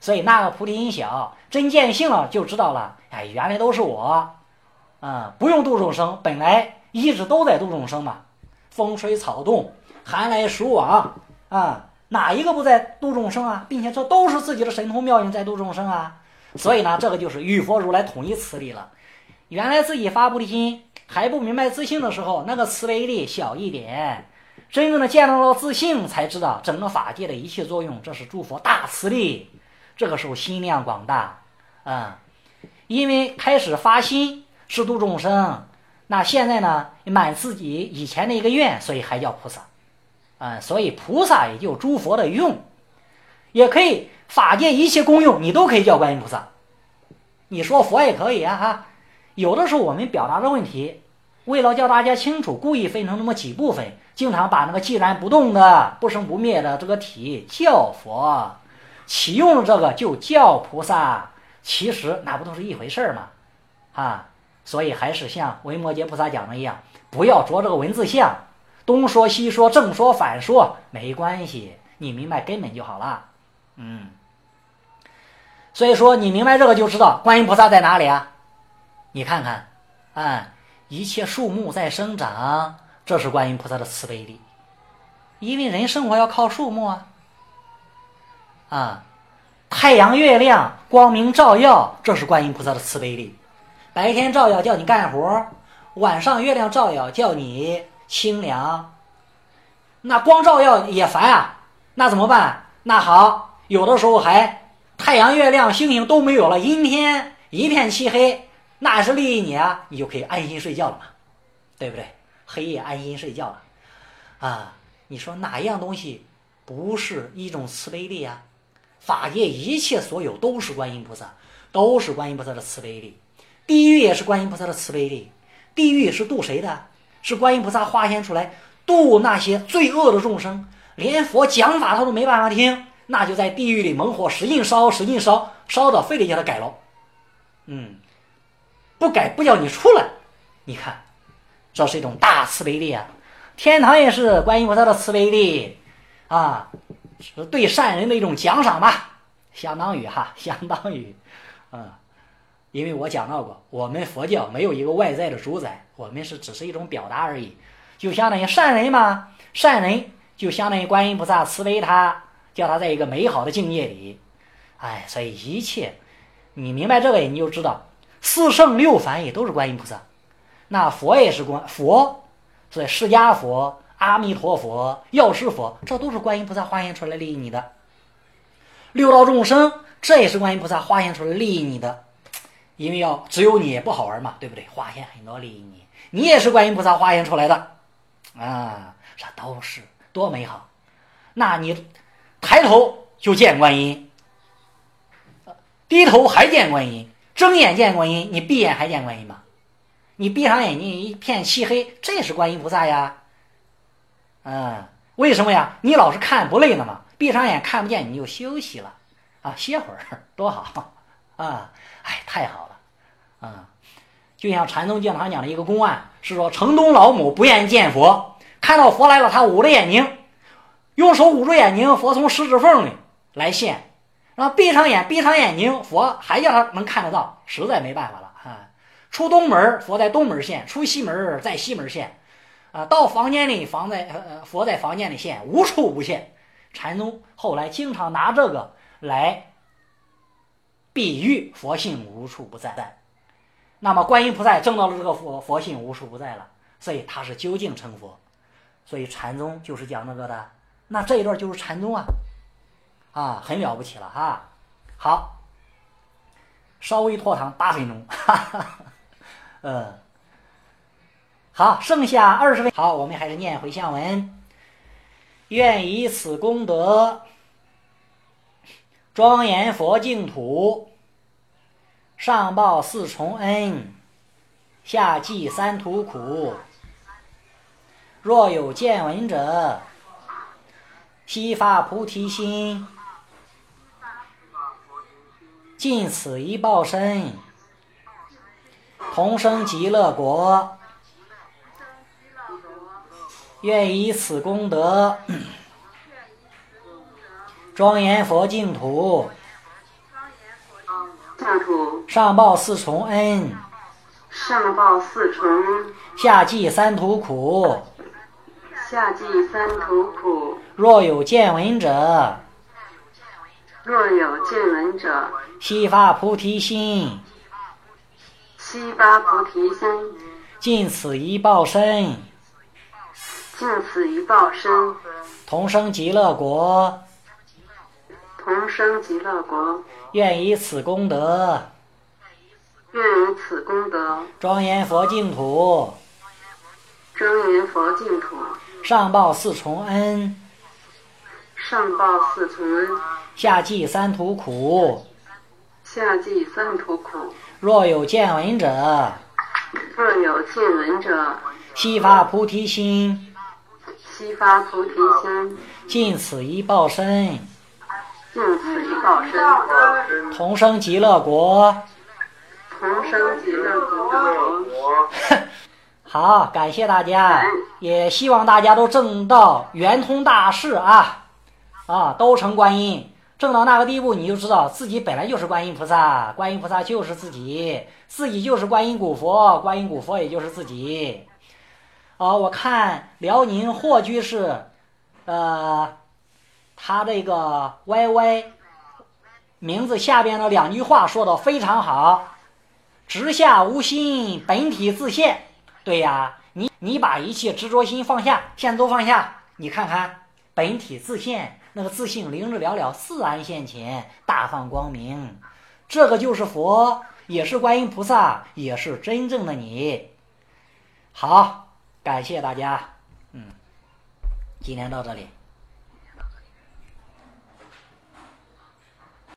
所以那个菩提心小，真见性了就知道了，哎，原来都是我，啊、嗯，不用度众生，本来一直都在度众生嘛，风吹草动，寒来暑往，啊，哪一个不在度众生啊？并且这都是自己的神通妙用在度众生啊。所以呢，这个就是与佛如来统一慈力了。原来自己发菩提心还不明白自性的时候，那个慈悲力小一点，真正的见到了自性，才知道整个法界的一切作用，这是诸佛大慈力。这个时候心量广大，啊、嗯，因为开始发心是度众生，那现在呢满自己以前的一个愿，所以还叫菩萨，啊、嗯，所以菩萨也就诸佛的用，也可以法界一切功用，你都可以叫观音菩萨。你说佛也可以啊哈。有的时候我们表达的问题，为了叫大家清楚，故意分成那么几部分，经常把那个寂然不动的、不生不灭的这个体叫佛，启用了这个就叫菩萨，其实那不都是一回事吗？啊，所以还是像维摩诘菩萨讲的一样，不要着这个文字像，东说西说，正说反说没关系，你明白根本就好了。嗯，所以说你明白这个就知道观音菩萨在哪里啊？你看看，啊，一切树木在生长，这是观音菩萨的慈悲力，因为人生活要靠树木啊。啊，太阳月亮光明照耀，这是观音菩萨的慈悲力。白天照耀叫你干活，晚上月亮照耀叫你清凉。那光照耀也烦啊，那怎么办？那好，有的时候还太阳月亮星星都没有了，阴天一片漆黑，那是利益你啊，你就可以安心睡觉了嘛，对不对？黑夜安心睡觉了啊！你说哪一样东西不是一种慈悲力啊？法界一切所有都是观音菩萨，都是观音菩萨的慈悲力。地狱也是观音菩萨的慈悲力。地狱是度谁的？是观音菩萨化现出来度那些罪恶的众生，连佛讲法他都没办法听，那就在地狱里猛火使劲烧，使劲烧，烧到非得叫他改了。嗯，不改不叫你出来。你看，这是一种大慈悲力啊！天堂也是观音菩萨的慈悲力啊，是对善人的一种奖赏吧，相当于哈，相当于，嗯，因为我讲到过，我们佛教没有一个外在的主宰，我们是只是一种表达而已，就相当于善人嘛，善人就相当于观音菩萨慈悲他，叫他在一个美好的境界里，哎，所以一切，你明白这个你就知道，四圣六凡也都是观音菩萨，那佛也是观佛，所以释迦佛、阿弥陀佛、药师佛，这都是观音菩萨化现出来利益你的。六道众生，这也是观音菩萨化现出来利益你的，因为要只有你也不好玩嘛，对不对？化现很多利益你，你也是观音菩萨化现出来的啊，这都是多美好。那你抬头就见观音，低头还见观音，睁眼见观音，你闭眼还见观音吗？你闭上眼睛一片漆黑，这也是观音菩萨呀。嗯，为什么呀？你老是看不累了吗？闭上眼看不见你就休息了啊，歇会儿多好啊！哎，太好了啊！就像禅宗经常讲的一个公案，是说城东老母不愿见佛，看到佛来了，他捂着眼睛，用手捂住眼睛，佛从食指缝里来现，然后闭上眼，闭上眼睛，佛还叫他能看得到，实在没办法了啊！出东门，佛在东门现；出西门，在西门现。啊，到房间里，房在呃佛在房间里现，无处不现。禅宗后来经常拿这个来比喻佛性无处不在。那么观音菩萨证到了这个佛佛性无处不在了，所以他是究竟成佛。所以禅宗就是讲那个的，那这一段就是禅宗啊，啊，很了不起了哈。好，稍微拖堂八分钟，哈哈哈，嗯。好，剩下二十位。好，我们还是念回向文。愿以此功德，庄严佛净土，上报四重恩，下济三途苦。若有见闻者，悉发菩提心，尽此一报身，同生极乐国。愿以此功德，庄严佛净土， 上报四重恩， 上报四重恩， 下济三途苦。 下济三途苦。 若有见闻者， 若有见闻者， 悉发菩提心， 悉发菩提心， 尽此一报身， 尽此一报身， 同生极乐国。 同生极乐国。 愿以此功德， 愿以此功德， 庄严佛净土， 庄严佛净土。 上报四重恩， 上报四重恩， 下济三途苦。 下济三途苦。 若有见闻者， 若有见闻者， 悉发菩提心， 悉发菩提心， 尽此一报身， 尽此一报身， 同生极乐国。 同生极乐国。 好，感谢大家，也希望大家都证到圆通大士啊啊，都成观音。证到那个地步，你就知道自己本来就是观音菩萨，观音菩萨就是自己，自己就是观音古佛，观音古佛也就是自己。啊，我看辽宁霍居士，呃，他这个 Y Y 名字下边的两句话说的非常好：直下无心，本体自现。对呀，你你把一切执着心放下，现在都放下，你看看本体自现，那个自性灵智了了，自然现前，大放光明。这个就是佛，也是观音菩萨，也是真正的你。好，感谢大家，嗯，今天到这里。